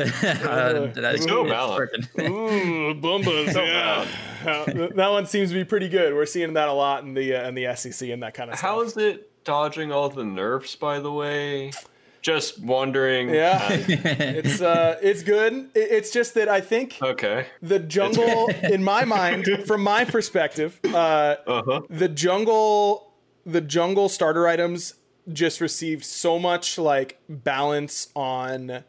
uh, that's so valid. Ooh, Boombas. So yeah. Uh, that one seems to be pretty good. We're seeing that a lot in the uh, in the S E C and that kind of stuff. How is it dodging all the nerfs, by the way? Just wondering. Yeah, uh, it's uh, it's good. It's just that I think okay. the jungle, in my mind, from my perspective, uh, uh-huh. the jungle. The jungle starter items just received so much like balance on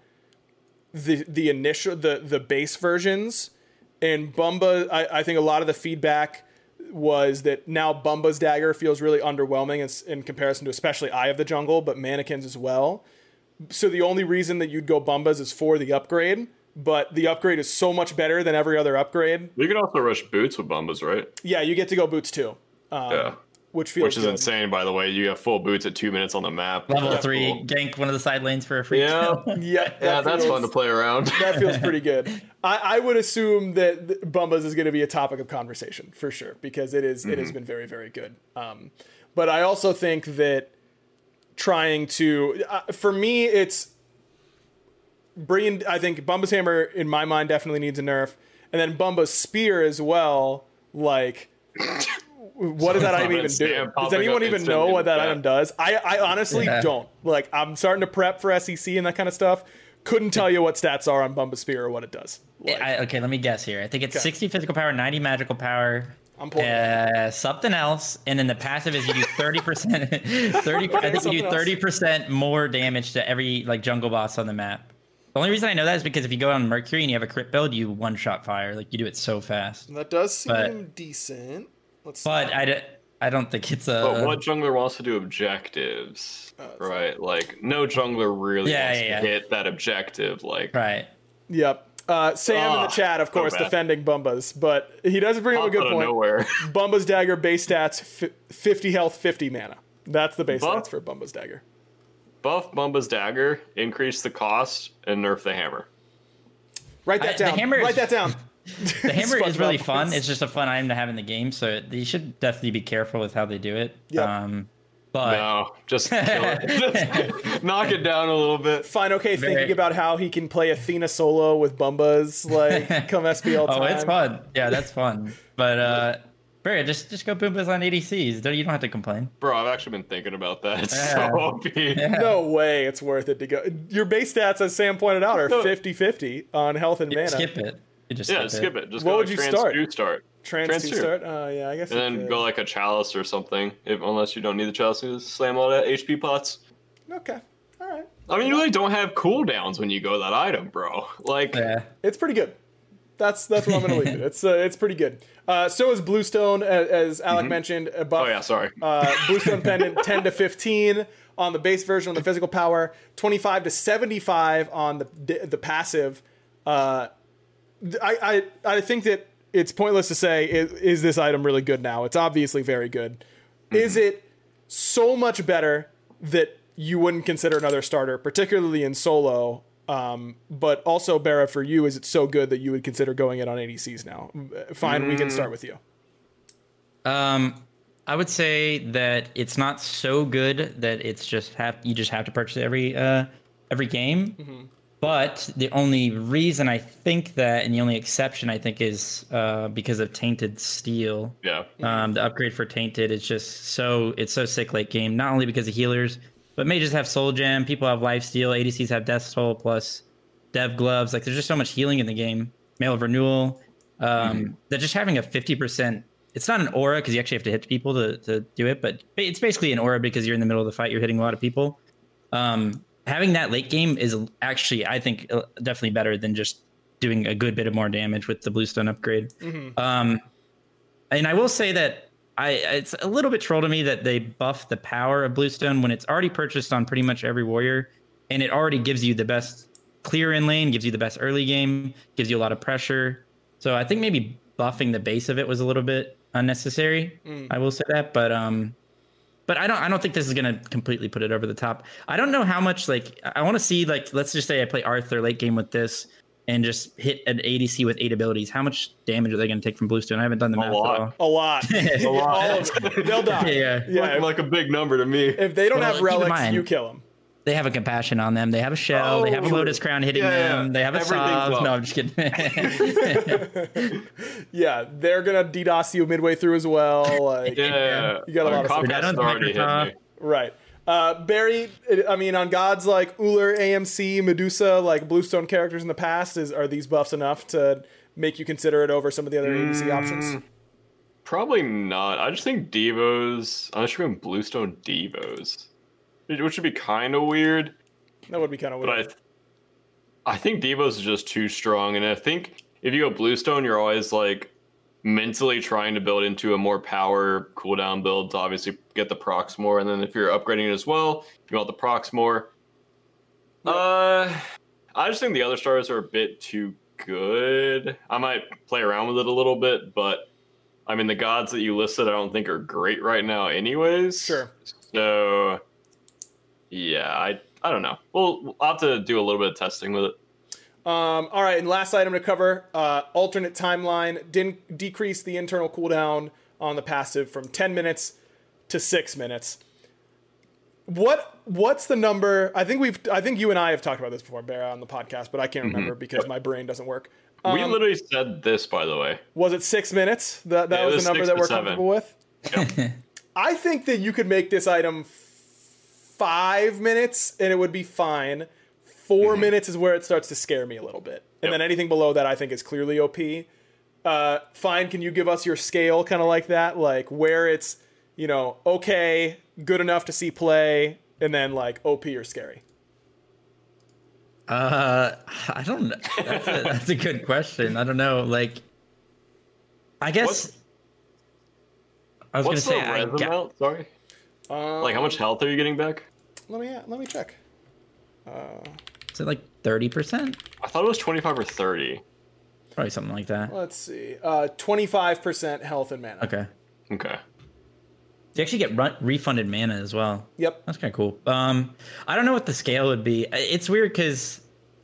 the the initial the the base versions, and Bumba. I, I think a lot of the feedback was that now Bumba's dagger feels really underwhelming in, in comparison to especially Eye of the Jungle, but mannequins as well. So the only reason that you'd go Bumba's is for the upgrade, but the upgrade is so much better than every other upgrade. You can also rush boots with Bumba's, right? Yeah, you get to go boots too. Um, yeah. Which feels Which is good. insane, by the way. You have full boots at two minutes on the map. Level that's three, cool. gank one of the side lanes for a free yeah. kill. Yeah, that yeah, that's feels, fun to play around. That feels pretty good. I, I would assume that Bumba's is going to be a topic of conversation for sure, because it is, mm-hmm. it has been very, very good. Um, but I also think that trying to, uh, for me, it's bringing, I think Bumba's Hammer, in my mind, definitely needs a nerf. And then Bumba's Spear as well, like... What does that item even do? Does anyone even know what that item does? I, I honestly yeah. don't. Like, I'm starting to prep for S E C and that kind of stuff. Couldn't tell you what stats are on Bumba Spear or what it does. Like, I, okay, let me guess here. I think it's okay. sixty physical power, ninety magical power, I'm pulling. Uh, something else, and then the passive is you do thirty percent. thirty. I think you do thirty percent more damage to every like jungle boss on the map. The only reason I know that is because if you go on Mercury and you have a crit build, you one shot fire. Like you do it so fast. That does seem but, decent. Let's. But see. I, d- I don't think it's a. But what jungler wants to do objectives, uh, right? Like no jungler really yeah, wants yeah, to yeah. hit that objective. Like right. Yep. Uh, Sam oh, in the chat, of course, so defending Bumba's, but he does bring up a good point. Nowhere. Bumba's Dagger base stats: f- fifty health, fifty mana. That's the base Buff, stats for Bumba's Dagger. Buff Bumba's Dagger, increase the cost, and nerf the hammer. Write that I, down. Hammer Write is, that down. The hammer is really fun. It's just a fun item to have in the game, so you should definitely be careful with how they do it. Yep. Um, but no, just kill it. Just knock it down a little bit. Fine, okay. Very, thinking about how he can play Athena solo with Bumba's, like come S P L time. Oh, it's fun. Yeah, that's fun. But uh, Barry, just just go Bumba's on A D Cs. You don't have to complain. Bro, I've actually been thinking about that. It's Yeah. so O P. Yeah. No way it's worth it to go. Your base stats, as Sam pointed out, are fifty-fifty on health and You mana. skip it. You just Yeah, skip, skip it. it. Just What go would like you trans start? two start. Trans, Trans two two. start? Uh, yeah, I guess. And you then could. go like a chalice or something, if unless you don't need the chalice to slam all that H P pots. Okay. All right. I mean, you really don't have cooldowns when you go that item, bro. Like, Yeah. It's pretty good. That's that's where I'm gonna leave it. It's uh, it's pretty good. Uh, so is Bluestone, as, as Alec mm-hmm. mentioned. A buff, oh yeah, sorry. uh, Bluestone pendant ten to fifteen on the base version of the physical power, twenty-five to seventy-five on the the passive. Uh, I, I I think that it's pointless to say is, is this item really good now. It's obviously very good. Mm-hmm. Is it so much better that you wouldn't consider another starter, particularly in solo? Um, but also, Barra, for you, is it so good that you would consider going it on A D Cs now? Fine, mm. we can start with you. Um, I would say that it's not so good that it's just have you just have to purchase it every uh every game. Mm-hmm. But the only reason I think that, and the only exception I think, is uh, because of Tainted Steel. Yeah. Um, the upgrade for Tainted is just so it's so sick late game. Not only because of healers, but mages have Soul Gem, people have Lifesteal, A D Cs have Death Soul plus Dev Gloves. Like there's just so much healing in the game. Mail of Renewal. Um, mm-hmm. That just having a fifty percent. It's not an aura because you actually have to hit people to to do it, but it's basically an aura because you're in the middle of the fight. You're hitting a lot of people. Um, Having that late game is actually, I think, definitely better than just doing a good bit of more damage with the Bluestone upgrade. Mm-hmm. Um, and I will say that I it's a little bit troll to me that they buff the power of Bluestone when it's already purchased on pretty much every warrior, and it already gives you the best clear in lane, gives you the best early game, gives you a lot of pressure. So I think maybe buffing the base of it was a little bit unnecessary. Mm. I will say that, but um. But I don't. I don't think this is gonna completely put it over the top. I don't know how much. Like, I want to see. Like, let's just say I play Arthur late game with this, and just hit an A D C with eight abilities. How much damage are they gonna take from Bluestone? I haven't done the math. A lot. A lot. a lot. All of it. They'll die. Yeah. Yeah. Looking like a big number to me. If they don't well, have relics, you kill them. They have a compassion on them. They have a shell. Oh, they have a lotus crown hitting yeah, them. They have a sob. No, I'm just kidding. Yeah, they're gonna DDoS you midway through as well. Like, yeah, you got a lot of stuff. Already hit me. Right. Uh, Barry, I mean, on gods like Uller, A M C, Medusa, like Bluestone characters in the past, is are these buffs enough to make you consider it over some of the other mm, A D C options? Probably not. I just think Devos. I'm just going Bluestone Devos, which would be kind of weird. That would be kind of weird. But I, th- I think Devos is just too strong, and I think if you go Bluestone, you're always like mentally trying to build into a more power cooldown build to obviously get the procs more, and then if you're upgrading it as well, you want the procs more. Yep. Uh, I just think the other stars are a bit too good. I might play around with it a little bit, but I mean the gods that you listed I don't think are great right now anyways. Sure. So yeah, I I don't know. We'll, we'll have to do a little bit of testing with it. Um, all right, and last item to cover, uh, alternate timeline. Didn't decrease the internal cooldown on the passive from ten minutes to six minutes. What what's the number? I think we've I think you and I have talked about this before, Barra, on the podcast, but I can't remember mm-hmm. because my brain doesn't work. Um, we literally said this, by the way. Was it six minutes? That that yeah, was, was the number that we're seven. comfortable with? Yep. I think that you could make this item five minutes and it would be fine. Four mm-hmm. minutes is where it starts to scare me a little bit. And yep. then anything below that I think is clearly O P. Uh, fine, can you give us your scale kind of like that? Like where it's, you know, okay, good enough to see play, and then like O P or scary? Uh, I don't know. That's a, that's a good question. I don't know. Like, I guess What's, I was going to what's the say, I res ga- amount? Sorry. Um, Like, how much health are you getting back? Let me let me check. is it like thirty percent? I thought it was twenty-five or thirty. Probably something like that. Let's see. Uh, twenty-five percent health and mana. Okay. Okay. You actually get run- refunded mana as well. Yep. That's kind of cool. Um, I don't know what the scale would be. It's weird because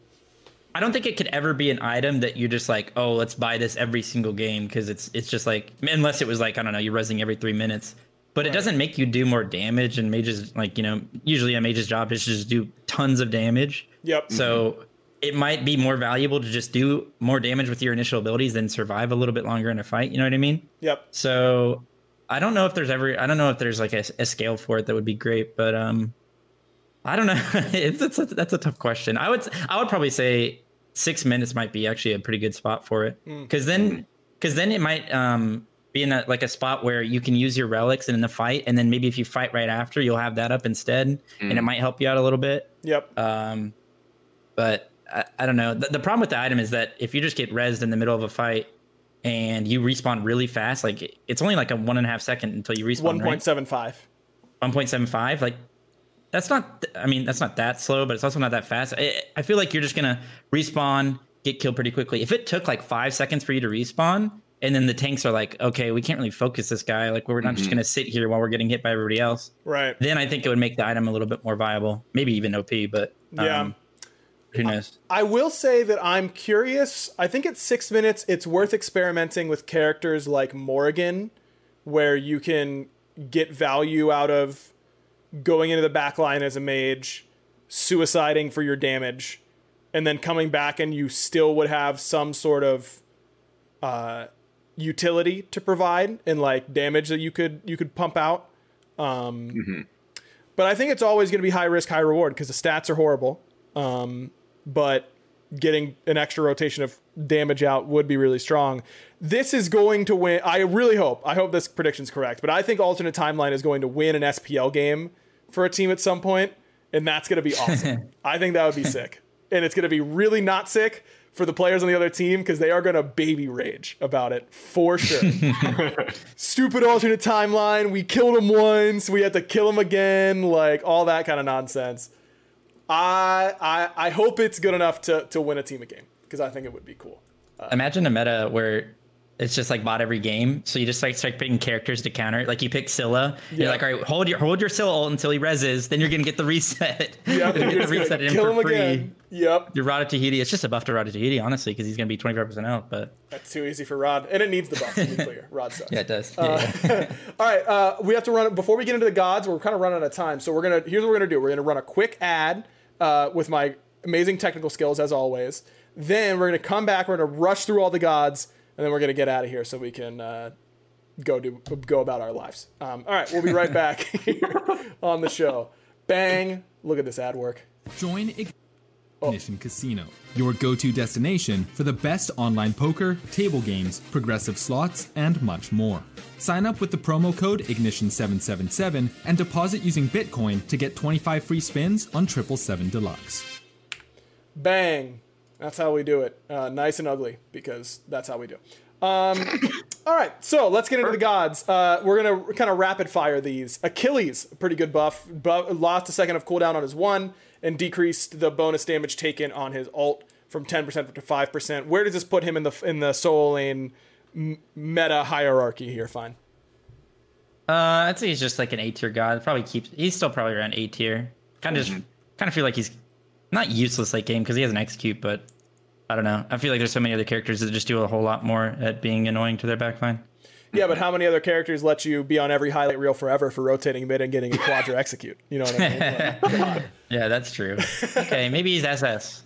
I don't think it could ever be an item that you're just like, oh, let's buy this every single game because it's it's just like, unless it was like, I don't know, you're rezzing every three minutes. But it doesn't make you do more damage, and mages, like, you know, usually a mage's job is to just do tons of damage. Yep. So it might be more valuable to just do more damage with your initial abilities than survive a little bit longer in a fight. You know what I mean? Yep. So I don't know if there's ever, I don't know if there's like a, a scale for it that would be great, but um, I don't know. it's, it's a, that's a tough question. I would, I would probably say six minutes might be actually a pretty good spot for it, because then, because then it might um be in a, like a spot where you can use your relics in the fight, and then maybe if you fight right after, you'll have that up instead, mm. and it might help you out a little bit. Yep. Um, but I, I don't know. The, the problem with the item is that if you just get rezzed in the middle of a fight and you respawn really fast, like it's only like a one and a half second until you respawn. One point seven five. One point seven five. Like that's not. I mean, that's not that slow, but it's also not that fast. I, I feel like you're just gonna respawn, get killed pretty quickly. If it took like five seconds for you to respawn, and then the tanks are like, okay, we can't really focus this guy. Like we're not mm-hmm. just gonna sit here while we're getting hit by everybody else. Right. Then I think it would make the item a little bit more viable, maybe even O P. But um, yeah. Who knows? I will say that I'm curious. I think at six minutes, it's worth experimenting with characters like Morrigan, where you can get value out of going into the back line as a mage, suiciding for your damage, and then coming back and you still would have some sort of uh, utility to provide and like damage that you could you could pump out. Um, mm-hmm. But I think it's always going to be high risk, high reward because the stats are horrible. Um, but getting an extra rotation of damage out would be really strong. This is going to win. I really hope, I hope this prediction's correct, but I think Alternate Timeline is going to win an S P L game for a team at some point, and that's going to be awesome. I think that would be sick. And it's going to be really not sick for the players on the other team because they are going to baby rage about it for sure. Stupid Alternate Timeline. We killed him once. We had to kill him again. Like all that kind of nonsense. I, I I hope it's good enough to, to win a team a game because I think it would be cool. Uh, Imagine a meta where it's just like bot every game, so you just like start picking characters to counter. Like you pick Scylla, yeah. You're like, all right, hold your hold your Scylla ult until he rezzes, then you're gonna get the reset. Yeah, you're gonna get the reset in for free. Again. Yep. Your Rod Tahiti, it's just a buff to Rod Tahiti, honestly, because he's gonna be twenty-five percent out. But that's too easy for Rod, and it needs the buff to be clear. Rod sucks. Yeah, it does. Uh, yeah. All right, uh, we have to run before we get into the gods. We're kind of running out of time, so we're gonna here's what we're gonna do. We're gonna run a quick ad. Uh, with my amazing technical skills as always. Then we're going to come back, we're going to rush through all the gods, and then we're going to get out of here so we can uh, go do go about our lives. Um, all right, we'll be right back here on the show. Bang! Look at this ad work. Join Ignition oh. Casino, your go-to destination for the best online poker, table games, progressive slots, and much more. Sign up with the promo code Ignition seven seven seven and deposit using Bitcoin to get twenty-five free spins on triple seven Deluxe. Bang! That's how we do it. Uh, nice and ugly, because that's how we do. Um, all right, so let's get into the gods. Uh, we're going to kind of rapid fire these. Achilles, pretty good buff. buff. Lost a second of cooldown on his one and decreased the bonus damage taken on his ult from ten percent to five percent. Where does this put him in the in the Soul Lane meta hierarchy here? Fine. Uh, I'd say he's just like an A tier god. Probably keeps. He's still probably around A tier. Kind of, mm-hmm. just kind of feel like he's not useless late game because he has an execute, but I don't know. I feel like there's so many other characters that just do a whole lot more at being annoying to their backline. Yeah, but how many other characters let you be on every highlight reel forever for rotating mid and getting a quadra execute? You know what I mean? Like, yeah, that's true. Okay, maybe he's S S.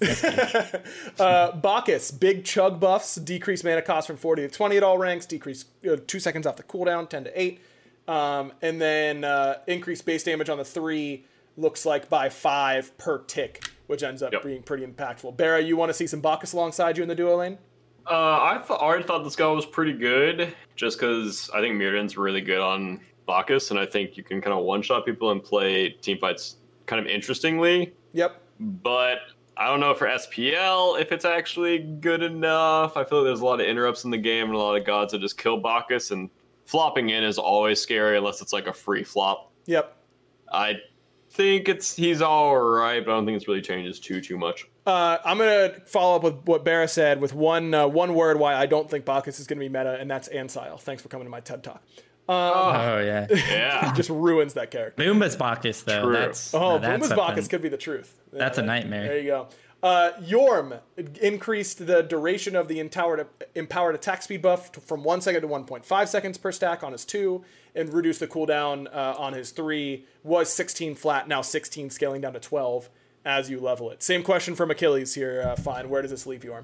uh, Bacchus, big chug buffs, decrease mana cost from forty to twenty at all ranks, decrease uh, two seconds off the cooldown, ten to eight. Um, and then uh, increase base damage on the three, looks like by five per tick, which ends up yep. being pretty impactful. Barra, you want to see some Bacchus alongside you in the duo lane? Uh, I th- already thought this guy was pretty good, just because I think Mirrodin's really good on Bacchus, and I think you can kind of one-shot people and play team fights kind of interestingly. Yep. But I don't know for S P L if it's actually good enough. I feel like there's a lot of interrupts in the game and a lot of gods that just kill Bacchus, and flopping in is always scary unless it's like a free flop. Yep. I think it's he's all right, but I don't think it's really changes too too much. Uh, I'm gonna follow up with what Barra said with one uh, one word why I don't think Bacchus is gonna be meta, and that's Ansile. Thanks for coming to my TED Talk. Um, Oh yeah. Yeah. just ruins that character. Boomba's Bacchus though. True. That's Oh, now that's Booma's Bacchus something. could be the truth. Yeah, That's a that- nightmare. There you go. Uh, Yorm increased the duration of the empowered, empowered attack speed buff to, from one second to one point five seconds per stack on his two, and reduced the cooldown uh, on his three. Was sixteen flat, now sixteen, scaling down to twelve as you level it. Same question from Achilles here. Uh, fine. Where does this leave Yorm?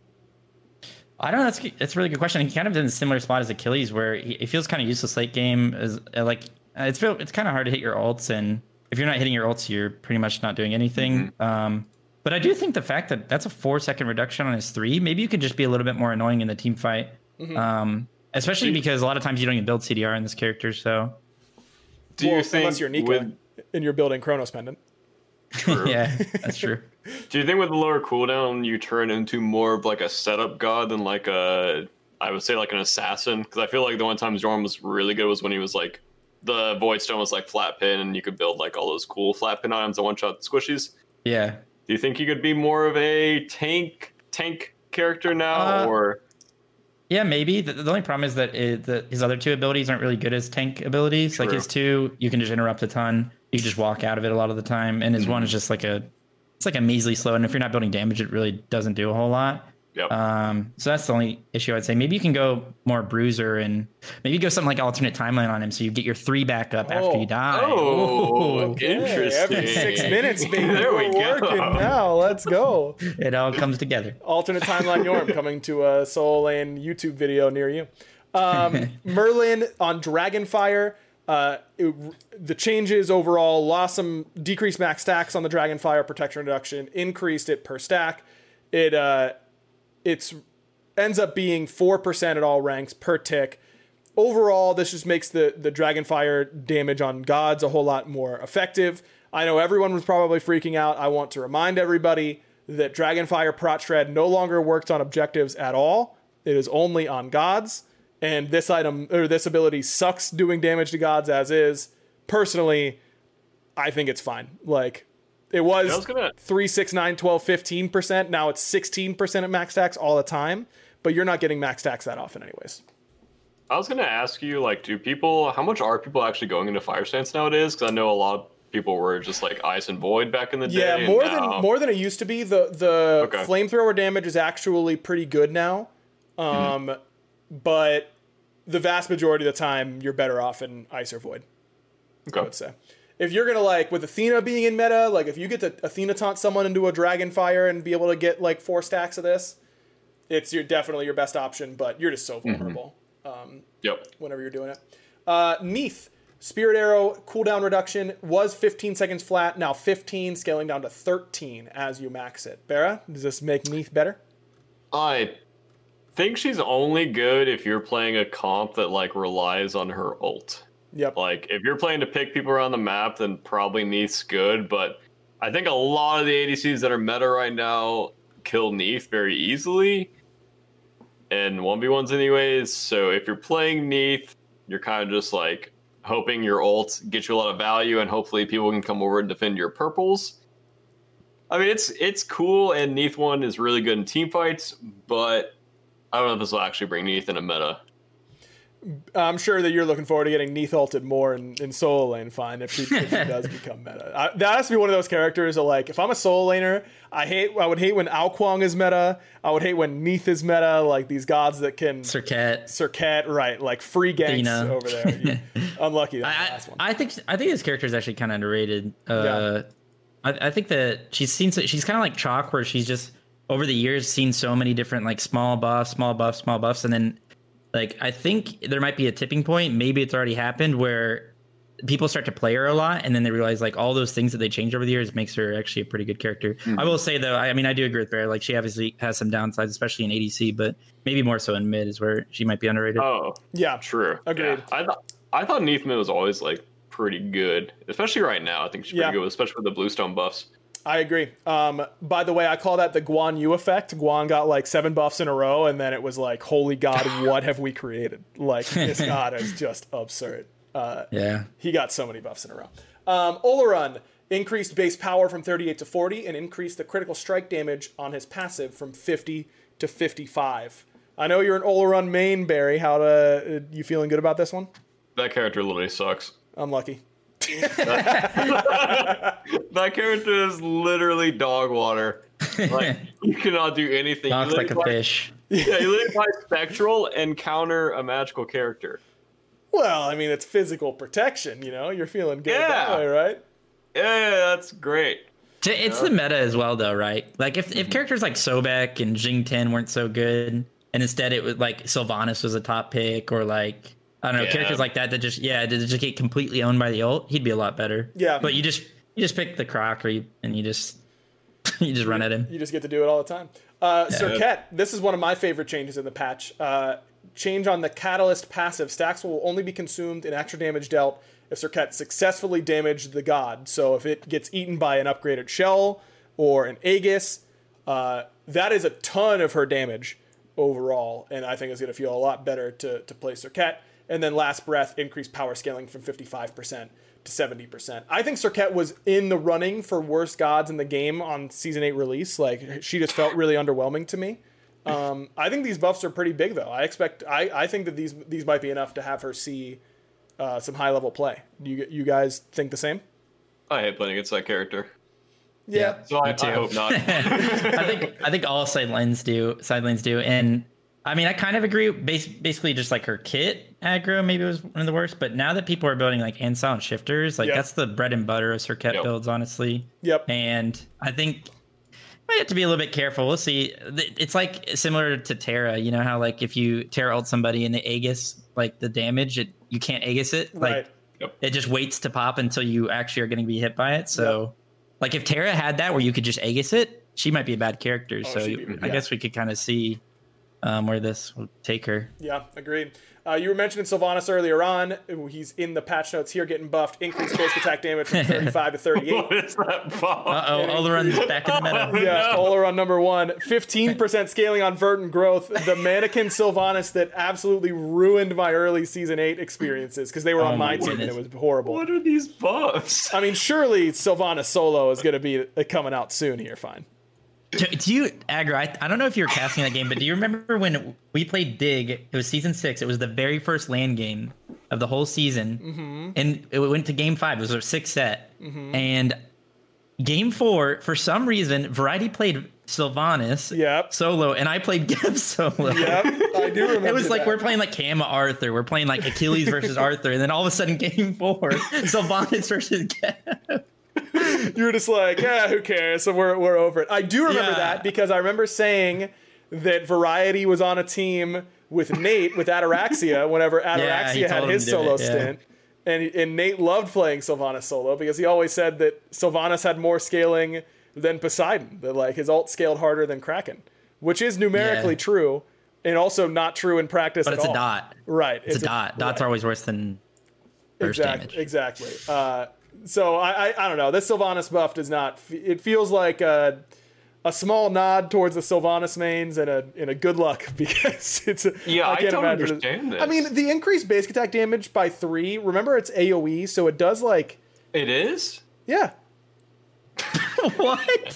I don't know. That's that's a really good question. He kind of in a similar spot as Achilles, where he, it feels kind of useless late game. As uh, like uh, it's feel, it's kind of hard to hit your ults, and if you're not hitting your ults, you're pretty much not doing anything. Mm-hmm. Um, but I do think the fact that that's a four second reduction on his three, maybe you could just be a little bit more annoying in the team fight. Mm-hmm. Um, especially because a lot of times you don't even build C D R in this character. So Do you Well, think unless you're Nika with and you're building Chronos Pendant. yeah, that's true. Do you think with the lower cooldown you turn into more of like a setup god than like a, I would say like an assassin? Because I feel like the one time Zorn was really good was when he was like, the Void Stone was like flat pin and you could build like all those cool flat pin items and one shot squishies. Yeah. Do you think he could be more of a tank tank character now, Uh, or? Yeah, maybe. The, the only problem is that it, the, his other two abilities aren't really good as tank abilities. True. Like his two, you can just interrupt a ton. You can just walk out of it a lot of the time. And his Mm-hmm. one is just like a, it's like a measly slow. And if you're not building damage, it really doesn't do a whole lot. Yep. Um, so that's the only issue I'd say. Maybe you can go more bruiser and maybe go something like alternate timeline on him, so you get your three back up after you die. Oh, Hey, interesting. every six minutes, baby. There we We're go. working now. Let's go. It all comes together. Alternate timeline Yorm coming to a Soul Lane YouTube video near you. Um, Merlin on Dragonfire. Uh, it, the changes overall lost some decreased max stacks on the Dragonfire protection reduction, increased it per stack. It uh, it's ends up being four percent at all ranks per tick. Overall, this just makes the, the Dragonfire damage on gods a whole lot more effective. I know everyone was probably freaking out. I want to remind everybody that Dragonfire Prot Shred no longer works on objectives at all. It is only on gods. And this item, or this ability sucks doing damage to gods as is. Personally, I think it's fine. Like, it was, I was gonna- three, six, nine, twelve, fifteen percent. Now it's sixteen percent at max stacks all the time. But you're not getting max stacks that often anyways. I was gonna ask you, like, do people, how much are people actually going into Fire Stance nowadays? Because I know a lot of people were just like Ice and Void back in the day. Yeah, and more now- than more than it used to be. The the Okay. flamethrower damage is actually pretty good now. Um, Mm-hmm. but the vast majority of the time, you're better off in Ice or Void. Okay. I would say. If you're gonna like with Athena being in meta, like if you get to Athena taunt someone into a Dragonfire and be able to get like four stacks of this, it's your definitely your best option. But you're just so vulnerable Yep. whenever you're doing it. Uh, Neath, Spirit Arrow cooldown reduction was fifteen seconds flat, now fifteen, scaling down to thirteen as you max it. Barra, does this make Neath better? I think she's only good if you're playing a comp that like relies on her ult. Yep. Like if you're playing to pick people around the map, then probably Neath's good. But I think a lot of the A D Cs that are meta right now kill Neath very easily. And one v ones anyways. So if you're playing Neath, you're kind of just like hoping your ult gets you a lot of value and hopefully people can come over and defend your purples. I mean, it's it's cool, and Neath one is really good in team fights, but I don't know if this will actually bring Neath in a meta. I'm sure that you're looking forward to getting Neath ulted more in, in solo lane. Fine, if she, if she does become meta, I, that has to be one of those characters that, like, if I'm a solo laner, I hate. I would hate when Ao Kuang is meta. I would hate when Neath is meta. Like these gods that can Circuit. Circuit, right? Like free ganks Athena. over there. You- unlucky that I, last one. I think I think this character is actually kind of underrated. Uh, Yeah. I, I think that she's seen so, she's kind of like Chalk, where she's just over the years seen so many different like small buffs, small buffs, small buffs, and then like I think there might be a tipping point. Maybe it's already happened where people start to play her a lot, and then they realize like all those things that they changed over the years makes her actually a pretty good character. Mm-hmm. I will say though, I, I mean, I do agree with Bear. Like she obviously has some downsides, especially in A D C, but maybe more so in mid is where she might be underrated. Oh, yeah, true. Agreed. Yeah. I thought I thought Neath mid was always like pretty good, especially right now. I think she's pretty yeah. good, especially with the Bluestone buffs. I agree. Um, by the way, I call that the Guan Yu effect. Guan got like seven buffs in a row, and then it was like, holy God, what have we created? Like, this God is just absurd. Uh, yeah. He got so many buffs in a row. Um, Olorun increased base power from thirty-eight to forty and increased the critical strike damage on his passive from fifty to fifty-five. I know you're an Olorun main, Barry. How to, uh, you feeling good about this one? That character literally sucks. Unlucky. that, that character is literally dog water. Like you cannot do anything. Talks like a buy, fish. Yeah, you literally buy Spectral and counter a magical character. Well, I mean, it's physical protection. You know, you're feeling good yeah. that way, right? Yeah, that's great. It's yeah. the meta as well, though, right? Like if, if characters like Sobek and Jing Ten weren't so good, and instead it was like Sylvanas was a top pick, or like. I don't know, yeah. characters like that that just yeah, that just get completely owned by the ult, he'd be a lot better. Yeah. But you just you just pick the Croc or you, and you just you just run at him. You just get to do it all the time. Uh yeah. Serket, this is one of my favorite changes in the patch. Uh change on the Catalyst passive. Stacks will only be consumed in extra damage dealt if Serket successfully damaged the god. So if it gets eaten by an upgraded Shell or an Aegis, uh, that is a ton of her damage overall, and I think it's gonna feel a lot better to to play Serket. And then Last Breath increased power scaling from fifty-five percent to seventy percent. I think Serket was in the running for worst gods in the game on Season eight release. Like, she just felt really underwhelming to me. Um, I think these buffs are pretty big, though. I expect, I, I think that these these might be enough to have her see uh, some high-level play. Do you, you guys think the same? I hate playing against that character. Yeah. yeah so I, I hope not. I think I think all side lanes do, side lanes do, and I mean, I kind of agree. Bas- basically, just like her kit aggro maybe was one of the worst. But now that people are building like Ansel and Shifters, like yep. that's the bread and butter of Serket yep. builds, honestly. Yep. And I think might have to be a little bit careful. We'll see. It's like similar to Terra. You know how like if you Terra ult somebody and the Aegis, like the damage, it you can't Aegis it. Like right. yep. it just waits to pop until you actually are going to be hit by it. So yep. like if Terra had that where you could just Aegis it, she might be a bad character. Oh, so be, I yeah. guess we could kind of see. Um, where this will take her. Yeah, agreed. Uh, you were mentioning Sylvanas earlier on. He's in the patch notes here getting buffed. Increased basic attack damage from thirty-five to thirty-eight. What is that buff? Uh-oh, Olorun's back in the meta. Yeah, no. Olorun number one. fifteen percent scaling on Verdant Growth. The mannequin Sylvanas that absolutely ruined my early Season eight experiences because they were Oh on my my team and it goodness. was horrible. What are these buffs? I mean, surely Sylvanas solo is going to be coming out soon here, fine. Do, do you, Aggro, I, I don't know if you were casting that game, but do you remember when we played Dig? It was season six. It was the very first LAN game of the whole season. Mm-hmm. And it went to game five. It was our sixth set. Mm-hmm. And game four, for some reason, Variety played Sylvanas Yep. solo, and I played Geb solo. Yep, I do remember It was like that. we're playing like Kama Arthur. We're playing like Achilles versus Arthur. And then all of a sudden, game four, Sylvanas versus Geb. You were just like, yeah, who cares? So we're we're over it. I do remember Yeah. that because I remember saying that Variety was on a team with Nate with Ataraxia whenever Ataraxia he had told him his to do solo it, yeah. stint. And and Nate loved playing Sylvanas solo because he always said that Sylvanas had more scaling than Poseidon. That like his ult scaled harder than Kraken, which is numerically Yeah. true and also not true in practice But at it's all. a dot. Right. It's, a dot. Dots right. are always worse than burst Exactly. damage. Exactly. Uh, so I, I I don't know. This Sylvanas buff does not. f- It feels like a, a small nod towards the Sylvanas mains and a and a good luck because it's. A, Yeah, I can't don't imagine it- understand this. I mean, the increased basic attack damage by three. Remember, it's A O E, so it does like It is? yeah. What?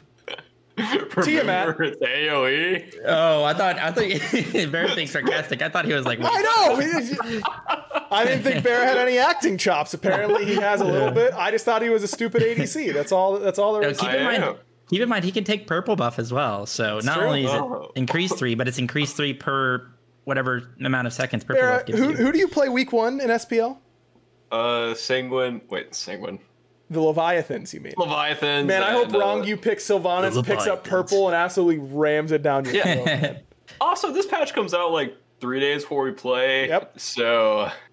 Tiamat. Remember it's A O E? Oh, I thought I thought Bear being sarcastic. I thought he was like, I know. I didn't think Bear had any acting chops. Apparently, he has a little bit. I just thought he was a stupid A D C. That's all. That's all there No, is. keep I in mind. am. Keep in mind, he can take purple buff as well. So not true. only is Oh. it increased three, but it's increased three per whatever amount of seconds purple Bear, buff gives who you. who do you play week one in S P L? Uh, Sanguine. Wait, Sanguine. The Leviathans, you mean? Leviathan. Man, I hope wrong you pick Sylvanas, The picks up Leviathans. purple, and absolutely rams it down your Yeah. throat. Also, this patch comes out like three days before we play. Yep. So,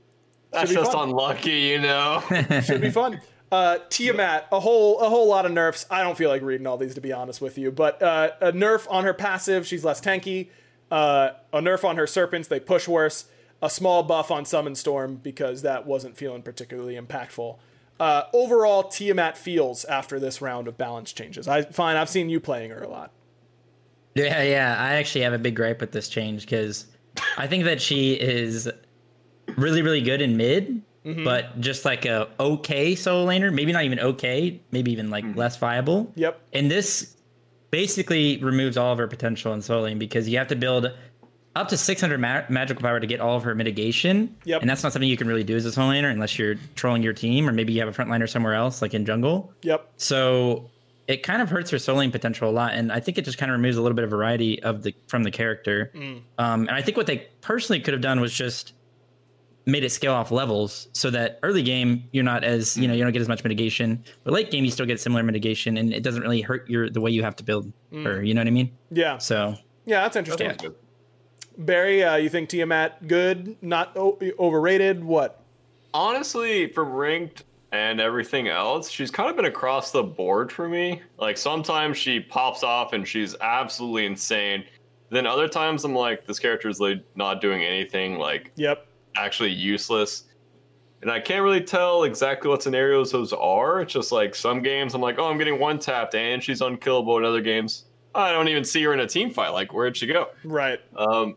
That's just fun. Unlucky, you know. Should be fun. Uh, Tiamat, a whole a whole lot of nerfs. I don't feel like reading all these, to be honest with you. But uh, a nerf on her passive, she's less tanky. Uh, a nerf on her serpents, they push worse. A small buff on Summon Storm, because that wasn't feeling particularly impactful. Uh, overall, Tiamat feels after this round of balance changes. I fine. I've seen you playing her a lot. Yeah, yeah. I actually have a big gripe with this change because I think that she is really, really good in mid, mm-hmm. but just like a okay solo laner, maybe not even okay, maybe even like mm-hmm. less viable. Yep. And this basically removes all of her potential in solo lane because you have to build up to six hundred ma- magical power to get all of her mitigation. Yep. And that's not something you can really do as a solo laner unless you're trolling your team or maybe you have a frontliner somewhere else, like in jungle. Yep. So it kind of hurts her solo lane potential a lot, and I think it just kind of removes a little bit of variety of the from the character. Mm. Um, and I think what they personally could have done was just made it scale off levels so that early game you're not as you know you don't get as much mitigation, but late game you still get similar mitigation, and it doesn't really hurt your the way you have to build mm. her. You know what I mean? Yeah. So yeah, that's interesting. That's Barry, uh, you think Tiamat good, not o- overrated? What? Honestly, from ranked and everything else, she's kind of been across the board for me. Like, sometimes she pops off and she's absolutely insane. Then other times I'm like, this character is like not doing anything, like, yep, actually useless. And I can't really tell exactly what scenarios those are. It's just like some games I'm like, oh, I'm getting one tapped and she's unkillable. In other games, I don't even see her in a team fight. Like, where'd she go? Right. Um,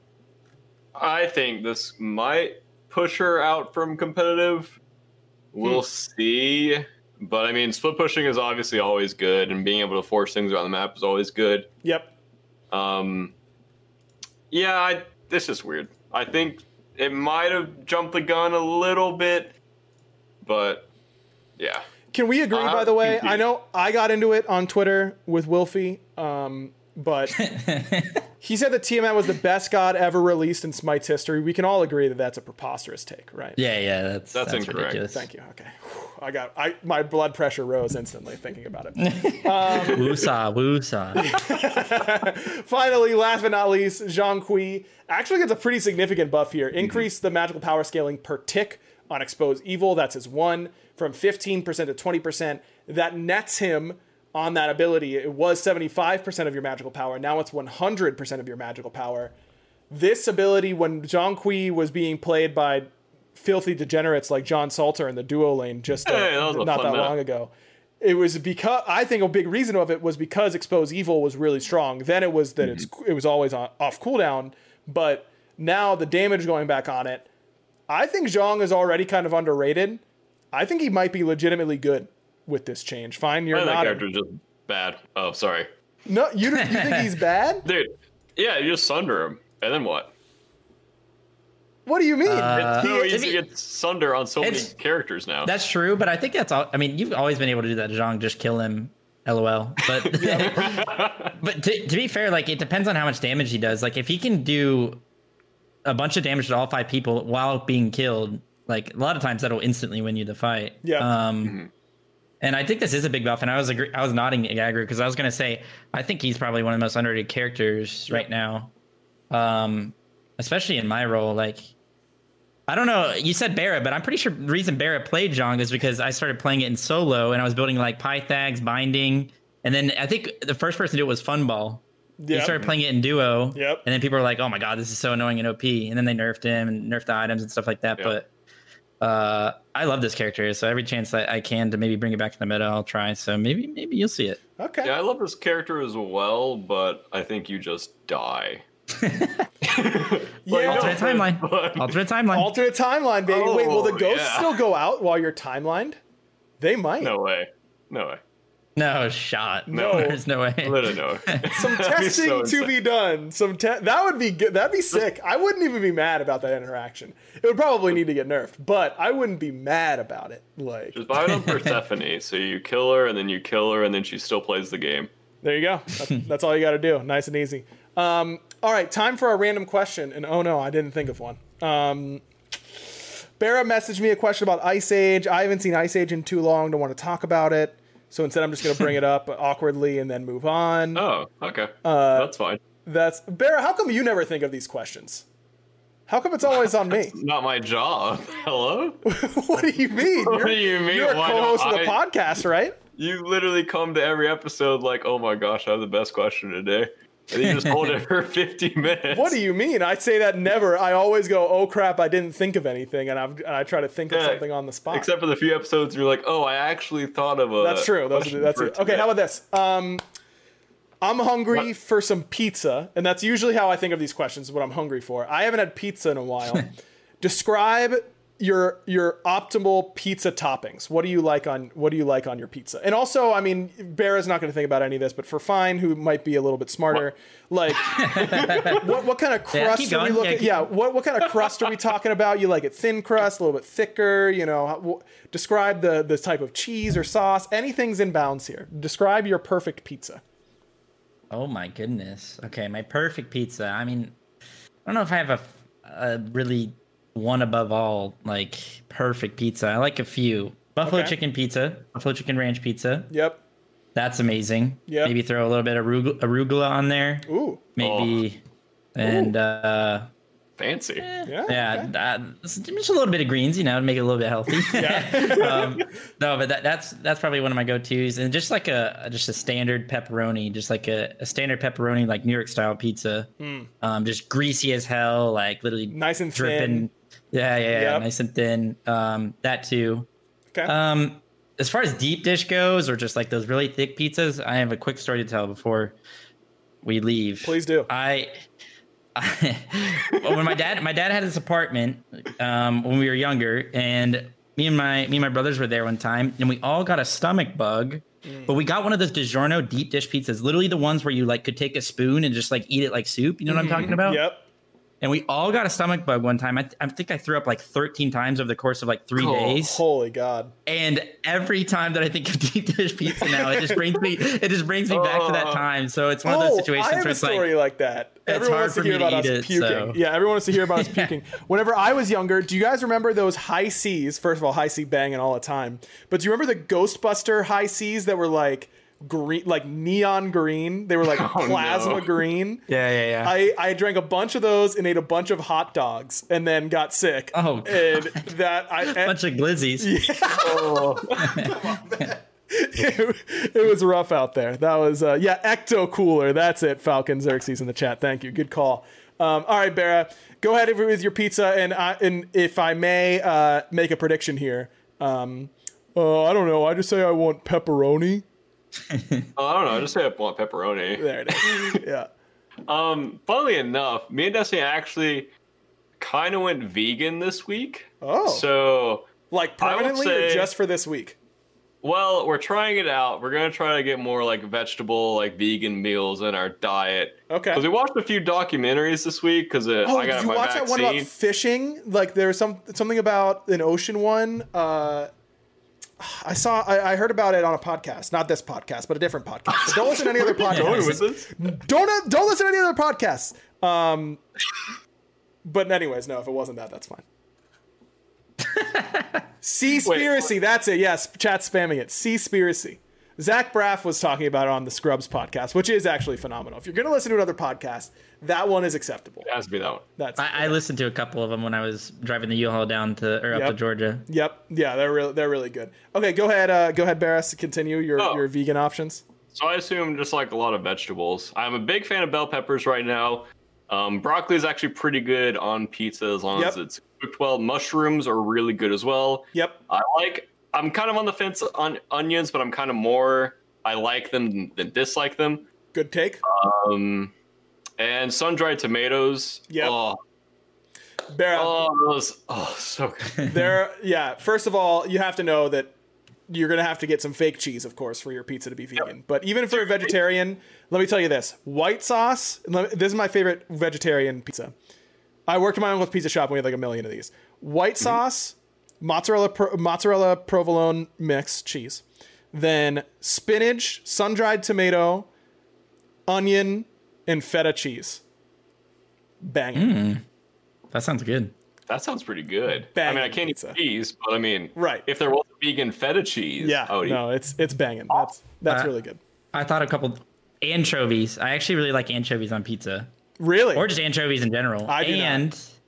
I think this might push her out from competitive. We'll hmm. see. But, I mean, split pushing is obviously always good, and being able to force things around the map is always good. Yep. Um, yeah, I, this is weird. I think it might have jumped the gun a little bit, but, yeah. Can we agree, uh, by the way? I know I got into it on Twitter with Wilfie, um, but he said that Tiamat was the best god ever released in Smite's history. We can all agree that that's a preposterous take, right? Yeah, yeah, that's that's, that's incorrect. Ridiculous. Thank you. Okay, I got I my blood pressure rose instantly thinking about it. Um, woosah, woosah. Finally, last but not least, Zhang Kui actually gets a pretty significant buff here. Increase mm-hmm. the magical power scaling per tick on Expose Evil. That's his one, from fifteen percent to twenty percent. That nets him on that ability. It was seventy-five percent of your magical power. Now it's one hundred percent of your magical power. This ability, when Zhang Kui was being played by filthy degenerates like John Salter in the duo lane just uh, hey, that not that map. long ago, it was because, I think a big reason of it was because Expose Evil was really strong. Then it was that mm-hmm. it's it was always on, off cooldown, but now the damage going back on it, I think Zhang is already kind of underrated. I think he might be legitimately good with this change. Fine, you're I think not. That character's just bad. Oh, sorry. No, you, you think he's bad? Dude, yeah, you just sunder him. And then what? What do you mean? Uh, it's so easy to get sunder on so many characters now. That's true, but I think that's all. I mean, you've always been able to do that, Zhang. Just kill him. LOL. But but to, to be fair, like, it depends on how much damage he does. Like, if he can do a bunch of damage to all five people while being killed, like, a lot of times that'll instantly win you the fight. Yeah. Um, mm-hmm. And I think this is a big buff. And I was agree- I was nodding at Gagger because I was going to say, I think he's probably one of the most underrated characters yep. right now. Um, especially in my role. Like, I don't know. You said Barra, but I'm pretty sure the reason Barra played Zhang is because I started playing it in solo and I was building like Pythags, Binding. And then I think the first person to do it was Funball. Yep. He started playing it in duo. Yep. And then people were like, oh my God, this is so annoying and O P. And then they nerfed him and nerfed the items and stuff like that. Yep. But uh, I love this character. So every chance that I can to maybe bring it back to the meta, I'll try. So maybe maybe you'll see it. Okay. Yeah, I love this character as well, but I think you just die. yeah, no, alternate timeline. Alternate timeline. Alternate timeline, baby. Oh, Wait, will the ghosts yeah. still go out while you're timelined? They might. No way. No way. No shot. No, there's no way. Literally no way. Some testing so to be done. Some te- that would be good. That'd be sick. I wouldn't even be mad about that interaction. It would probably need to get nerfed, but I wouldn't be mad about it. Like, just buy it on Persephone. So you kill her, and then you kill her, and then she still plays the game. There you go. That's, that's all you got to do. Nice and easy. Um, all right, time for our random question. And oh no, I didn't think of one. Um, Barra messaged me a question about Ice Age. I haven't seen Ice Age in too long. Don't want to talk about it. So instead, I'm just going to bring it up awkwardly and then move on. Oh, okay. Uh, that's fine. That's Barra. How come you never think of these questions? How come it's always on me? Not my job. Hello? What do you mean? What You're, do you mean? You're a Why co-host of don't the I- podcast, right? You literally come to every episode like, oh my gosh, I have the best question today. And you just hold it for fifty minutes. What do you mean? I say that never. I always go, oh crap, I didn't think of anything, and, I've, and I try to think of Yeah, something on the spot. Except for the few episodes you're like, oh, I actually thought of a. That's true. Those are, question that's for it. Okay, today. how about this? Um, I'm hungry What? for some pizza, and that's usually how I think of these questions. What I'm hungry for. I haven't had pizza in a while. Describe your your optimal pizza toppings. What do you like on What do you like on your pizza? And also, I mean, Bara's not going to think about any of this, but for Fine, who might be a little bit smarter, like what what kind of Yeah, crust keep are we going. looking? Yeah, keep Yeah, what what kind of crust are we talking about? You like it thin crust, a little bit thicker? You know, how, wh- describe the the type of cheese or sauce. Anything's in bounds here. Describe your perfect pizza. Oh my goodness. Okay, my perfect pizza. I mean, I don't know if I have a, a really one above all like perfect pizza. I like a few. Buffalo Okay. chicken pizza, buffalo chicken ranch pizza. Yep. That's amazing. Yep. Maybe throw a little bit of arugula, arugula on there. Ooh. Maybe. And uh Fancy. Yeah. yeah, okay. uh, just a little bit of greens, you know, to make it a little bit healthy. um, no, but that, that's that's probably one of my go-tos, and just like a just a standard pepperoni, just like a, a standard pepperoni, like New York style pizza, um, just greasy as hell, like literally Nice and dripping. thin. Yeah, yeah, yeah, Yep. nice and thin. Um, that too. Okay. Um, as far as deep dish goes, or just like those really thick pizzas, I have a quick story to tell before we leave. Please do. I. when my dad my dad had this apartment um, when we were younger, and me and my me and my brothers were there one time, and we all got a stomach bug. Mm. But we got one of those DiGiorno deep dish pizzas, literally the ones where you like could take a spoon and just like eat it like soup. You know what I'm talking about? Yep. And we all got a stomach bug one time. I, th- I think I threw up like thirteen times over the course of like three Oh, days. Holy God. And every time that I think of deep dish pizza now, it just brings me it just brings me back to that Oh. time. So it's one of Oh, those I situations have where a it's story like like that. it's Everyone hard wants to for me hear to about eat us it, puking. so- Yeah, everyone wants to hear about us puking. Whenever I was younger, do you guys remember those high C's? First of all, high C banging all the time. But do you remember the Ghostbuster high C's that were like green, like neon green? They were like Oh, plasma no. green. yeah, yeah, yeah. I, I drank a bunch of those and ate a bunch of hot dogs and then got sick. Oh, and that I bunch of glizzies. it, it was rough out there. That was uh, yeah, Ecto Cooler. That's it. Falcon Xerxes in the chat. Thank you. Good call. Um, all right, Bera, go ahead with your pizza, and I, and if I may uh, make a prediction here. Um, uh, I don't know. I just say I want pepperoni. Oh, I don't know. I just say I want pepperoni. There it is. Yeah. Um, funnily enough, me and Destiny actually kind of went vegan this week. Oh. So, Like I would permanently or say- just for this week? well, we're trying it out. We're gonna try to get more like vegetable, like vegan meals in our diet. Okay. Because we watched a few documentaries this week. Because uh, Oh, I got did you my watch vaccine. that one about fishing? Like there's some something about an ocean one. Uh, I saw. I, I heard about it on a podcast, not this podcast, but a different podcast. So don't listen to any other Going with podcasts. this? Don't don't listen to any other podcasts. Um, but anyways, no, if it wasn't that, that's fine. Seaspiracy, that's it. Yes, chat spamming it. Seaspiracy. Zach Braff was talking about it on the Scrubs podcast, which is actually phenomenal. If you're going to listen to another podcast, that one is acceptable. It has to be that one. That's I, I listened to a couple of them when I was driving the U-Haul down to or up Yep. to Georgia. Yep. Yeah, they're really they're really good. Okay, go ahead. Uh, go ahead, Barris. Continue your Oh. your vegan options. So I assume just like a lot of vegetables. I'm a big fan of bell peppers right now. Um, broccoli is actually pretty good on pizza as long Yep. as it's cooked well. Mushrooms are really good as well. Yep. I like. I'm kind of on the fence on onions, but I'm kind of more. I like them than, than dislike them. Good take. Um, and sun-dried tomatoes. Yep. Oh, Barra, oh, those. Oh, so good. there. Yeah. First of all, you have to know that you're gonna have to get some fake cheese, of course, for your pizza to be vegan. But even if you're a vegetarian, let me tell you this: white sauce. and let me- This is my favorite vegetarian pizza. I worked at my uncle's pizza shop and we had like a million of these. White sauce, mozzarella pro, mozzarella provolone mix cheese, then spinach, sun-dried tomato, onion, and feta cheese. Bang. it. That sounds good. That sounds pretty good. I Banging mean, I can't pizza. eat cheese, but I mean, Right. if there was vegan feta cheese, Yeah. I would eat. No, it's it's banging. That's that's Uh, really good. I thought a couple anchovies. I actually really like anchovies on pizza, Really? or just anchovies in general. I do not. and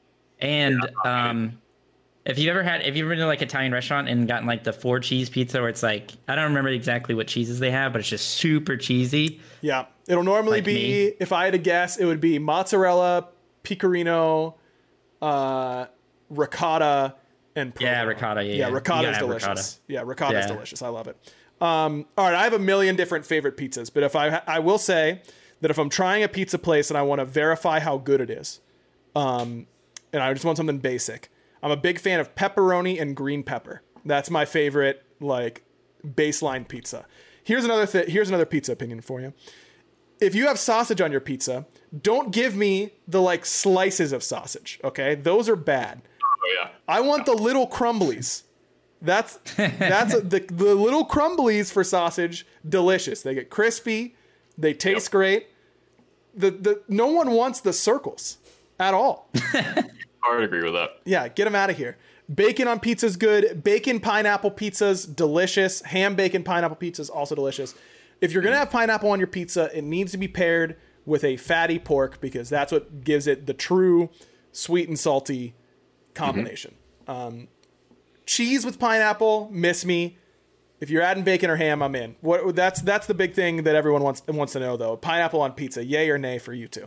And Yeah, um, if you've ever had, if you've ever been to like Italian restaurant and gotten like the four cheese pizza, where it's like, I don't remember exactly what cheeses they have, but it's just super cheesy. Yeah, it'll normally Like be, me. if I had to guess, it would be mozzarella, pecorino, uh, ricotta, and Yeah, provolone. ricotta, yeah, yeah, yeah. You ricotta gotta is have delicious. ricotta. Yeah, ricotta is Yeah. delicious. I love it. Um, all right, I have a million different favorite pizzas, but if I I will say that if I'm trying a pizza place and I want to verify how good it is, um, and I just want something basic, I'm a big fan of pepperoni and green pepper. That's my favorite like baseline pizza. Here's another th- here's another pizza opinion for you. If you have sausage on your pizza, don't give me the like slices of sausage, okay? Those are bad. Oh yeah. I want the little crumblies. That's that's a, the the little crumblies for sausage. Delicious. They get crispy. They taste Yep. great. The the no one wants the circles at all. I would agree with that. Yeah, get them out of here. Bacon on pizza's good. Bacon pineapple pizza's delicious. Ham bacon pineapple pizza's also delicious. If you're gonna have pineapple on your pizza, it needs to be paired with a fatty pork because that's what gives it the true sweet and salty combination. Um, cheese with pineapple, miss me. If you're adding bacon or ham, I'm in. What that's that's the big thing that everyone wants wants to know though. Pineapple on pizza, yay or nay for you two?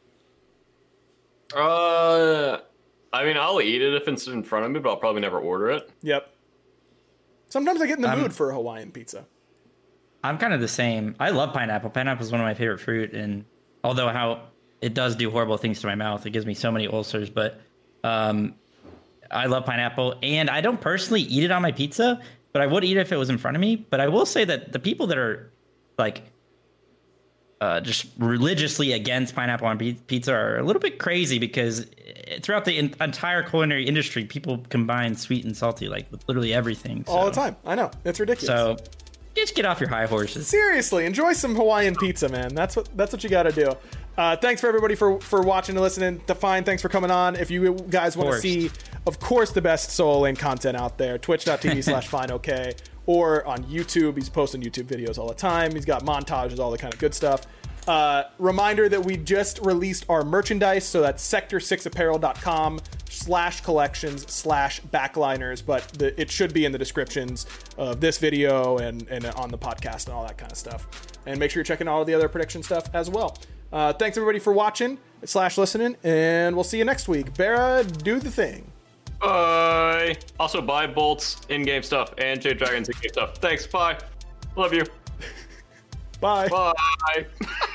Uh, I mean, I'll eat it if it's in front of me, but I'll probably never order it. Yep. Sometimes I get in the Um, mood for a Hawaiian pizza. I'm kind of the same. I love pineapple. Pineapple is one of my favorite fruit, and although how it does do horrible things to my mouth, it gives me so many ulcers. But um, I love pineapple, and I don't personally eat it on my pizza, but I would eat it if it was in front of me. But I will say that the people that are like uh, just religiously against pineapple on pi- pizza are a little bit crazy because throughout the in- entire culinary industry, people combine sweet and salty like with literally everything. All the So- time. I know. It's ridiculous. So just get off your high horses. Seriously, enjoy some Hawaiian pizza, man. That's what that's what you got to do. Uh, thanks for everybody for for watching and listening. Define, thanks for coming on. If you guys want to course. see, of course, the best solo lane content out there, twitch.tv slash fineok, or on YouTube. He's posting YouTube videos all the time. He's got montages, all the kind of good stuff. Uh, reminder that we just released our merchandise, so that's sector six apparel dot com slash collections slash backliners, but the, it should be in the descriptions of this video and, and on the podcast and all that kind of stuff. And make sure you're checking all the other prediction stuff as well. Uh, thanks everybody for watching slash listening, and we'll see you next week. Barra, do the thing. Bye. Also, buy Bolt's in-game stuff and Jade Dragon's in-game stuff. Thanks. Bye. Love you. Bye. Bye.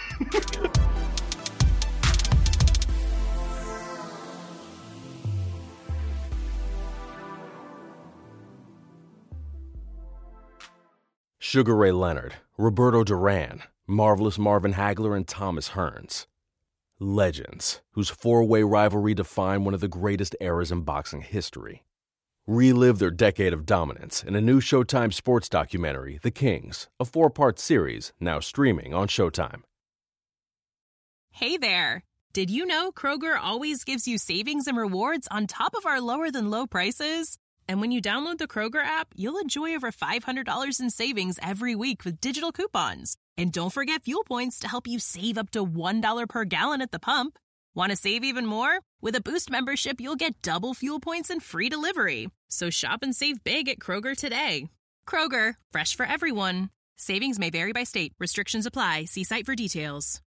Sugar Ray Leonard, Roberto Duran, Marvelous Marvin Hagler, and Thomas Hearns. Legends, whose four-way rivalry defined one of the greatest eras in boxing history. Relive their decade of dominance in a new Showtime sports documentary, The Kings, a four-part series now streaming on Showtime. Hey there! Did you know Kroger always gives you savings and rewards on top of our lower-than-low prices? And when you download the Kroger app, you'll enjoy over five hundred dollars in savings every week with digital coupons. And don't forget fuel points to help you save up to one dollar per gallon at the pump. Want to save even more? With a Boost membership, you'll get double fuel points and free delivery. So shop and save big at Kroger today. Kroger, fresh for everyone. Savings may vary by state. Restrictions apply. See site for details.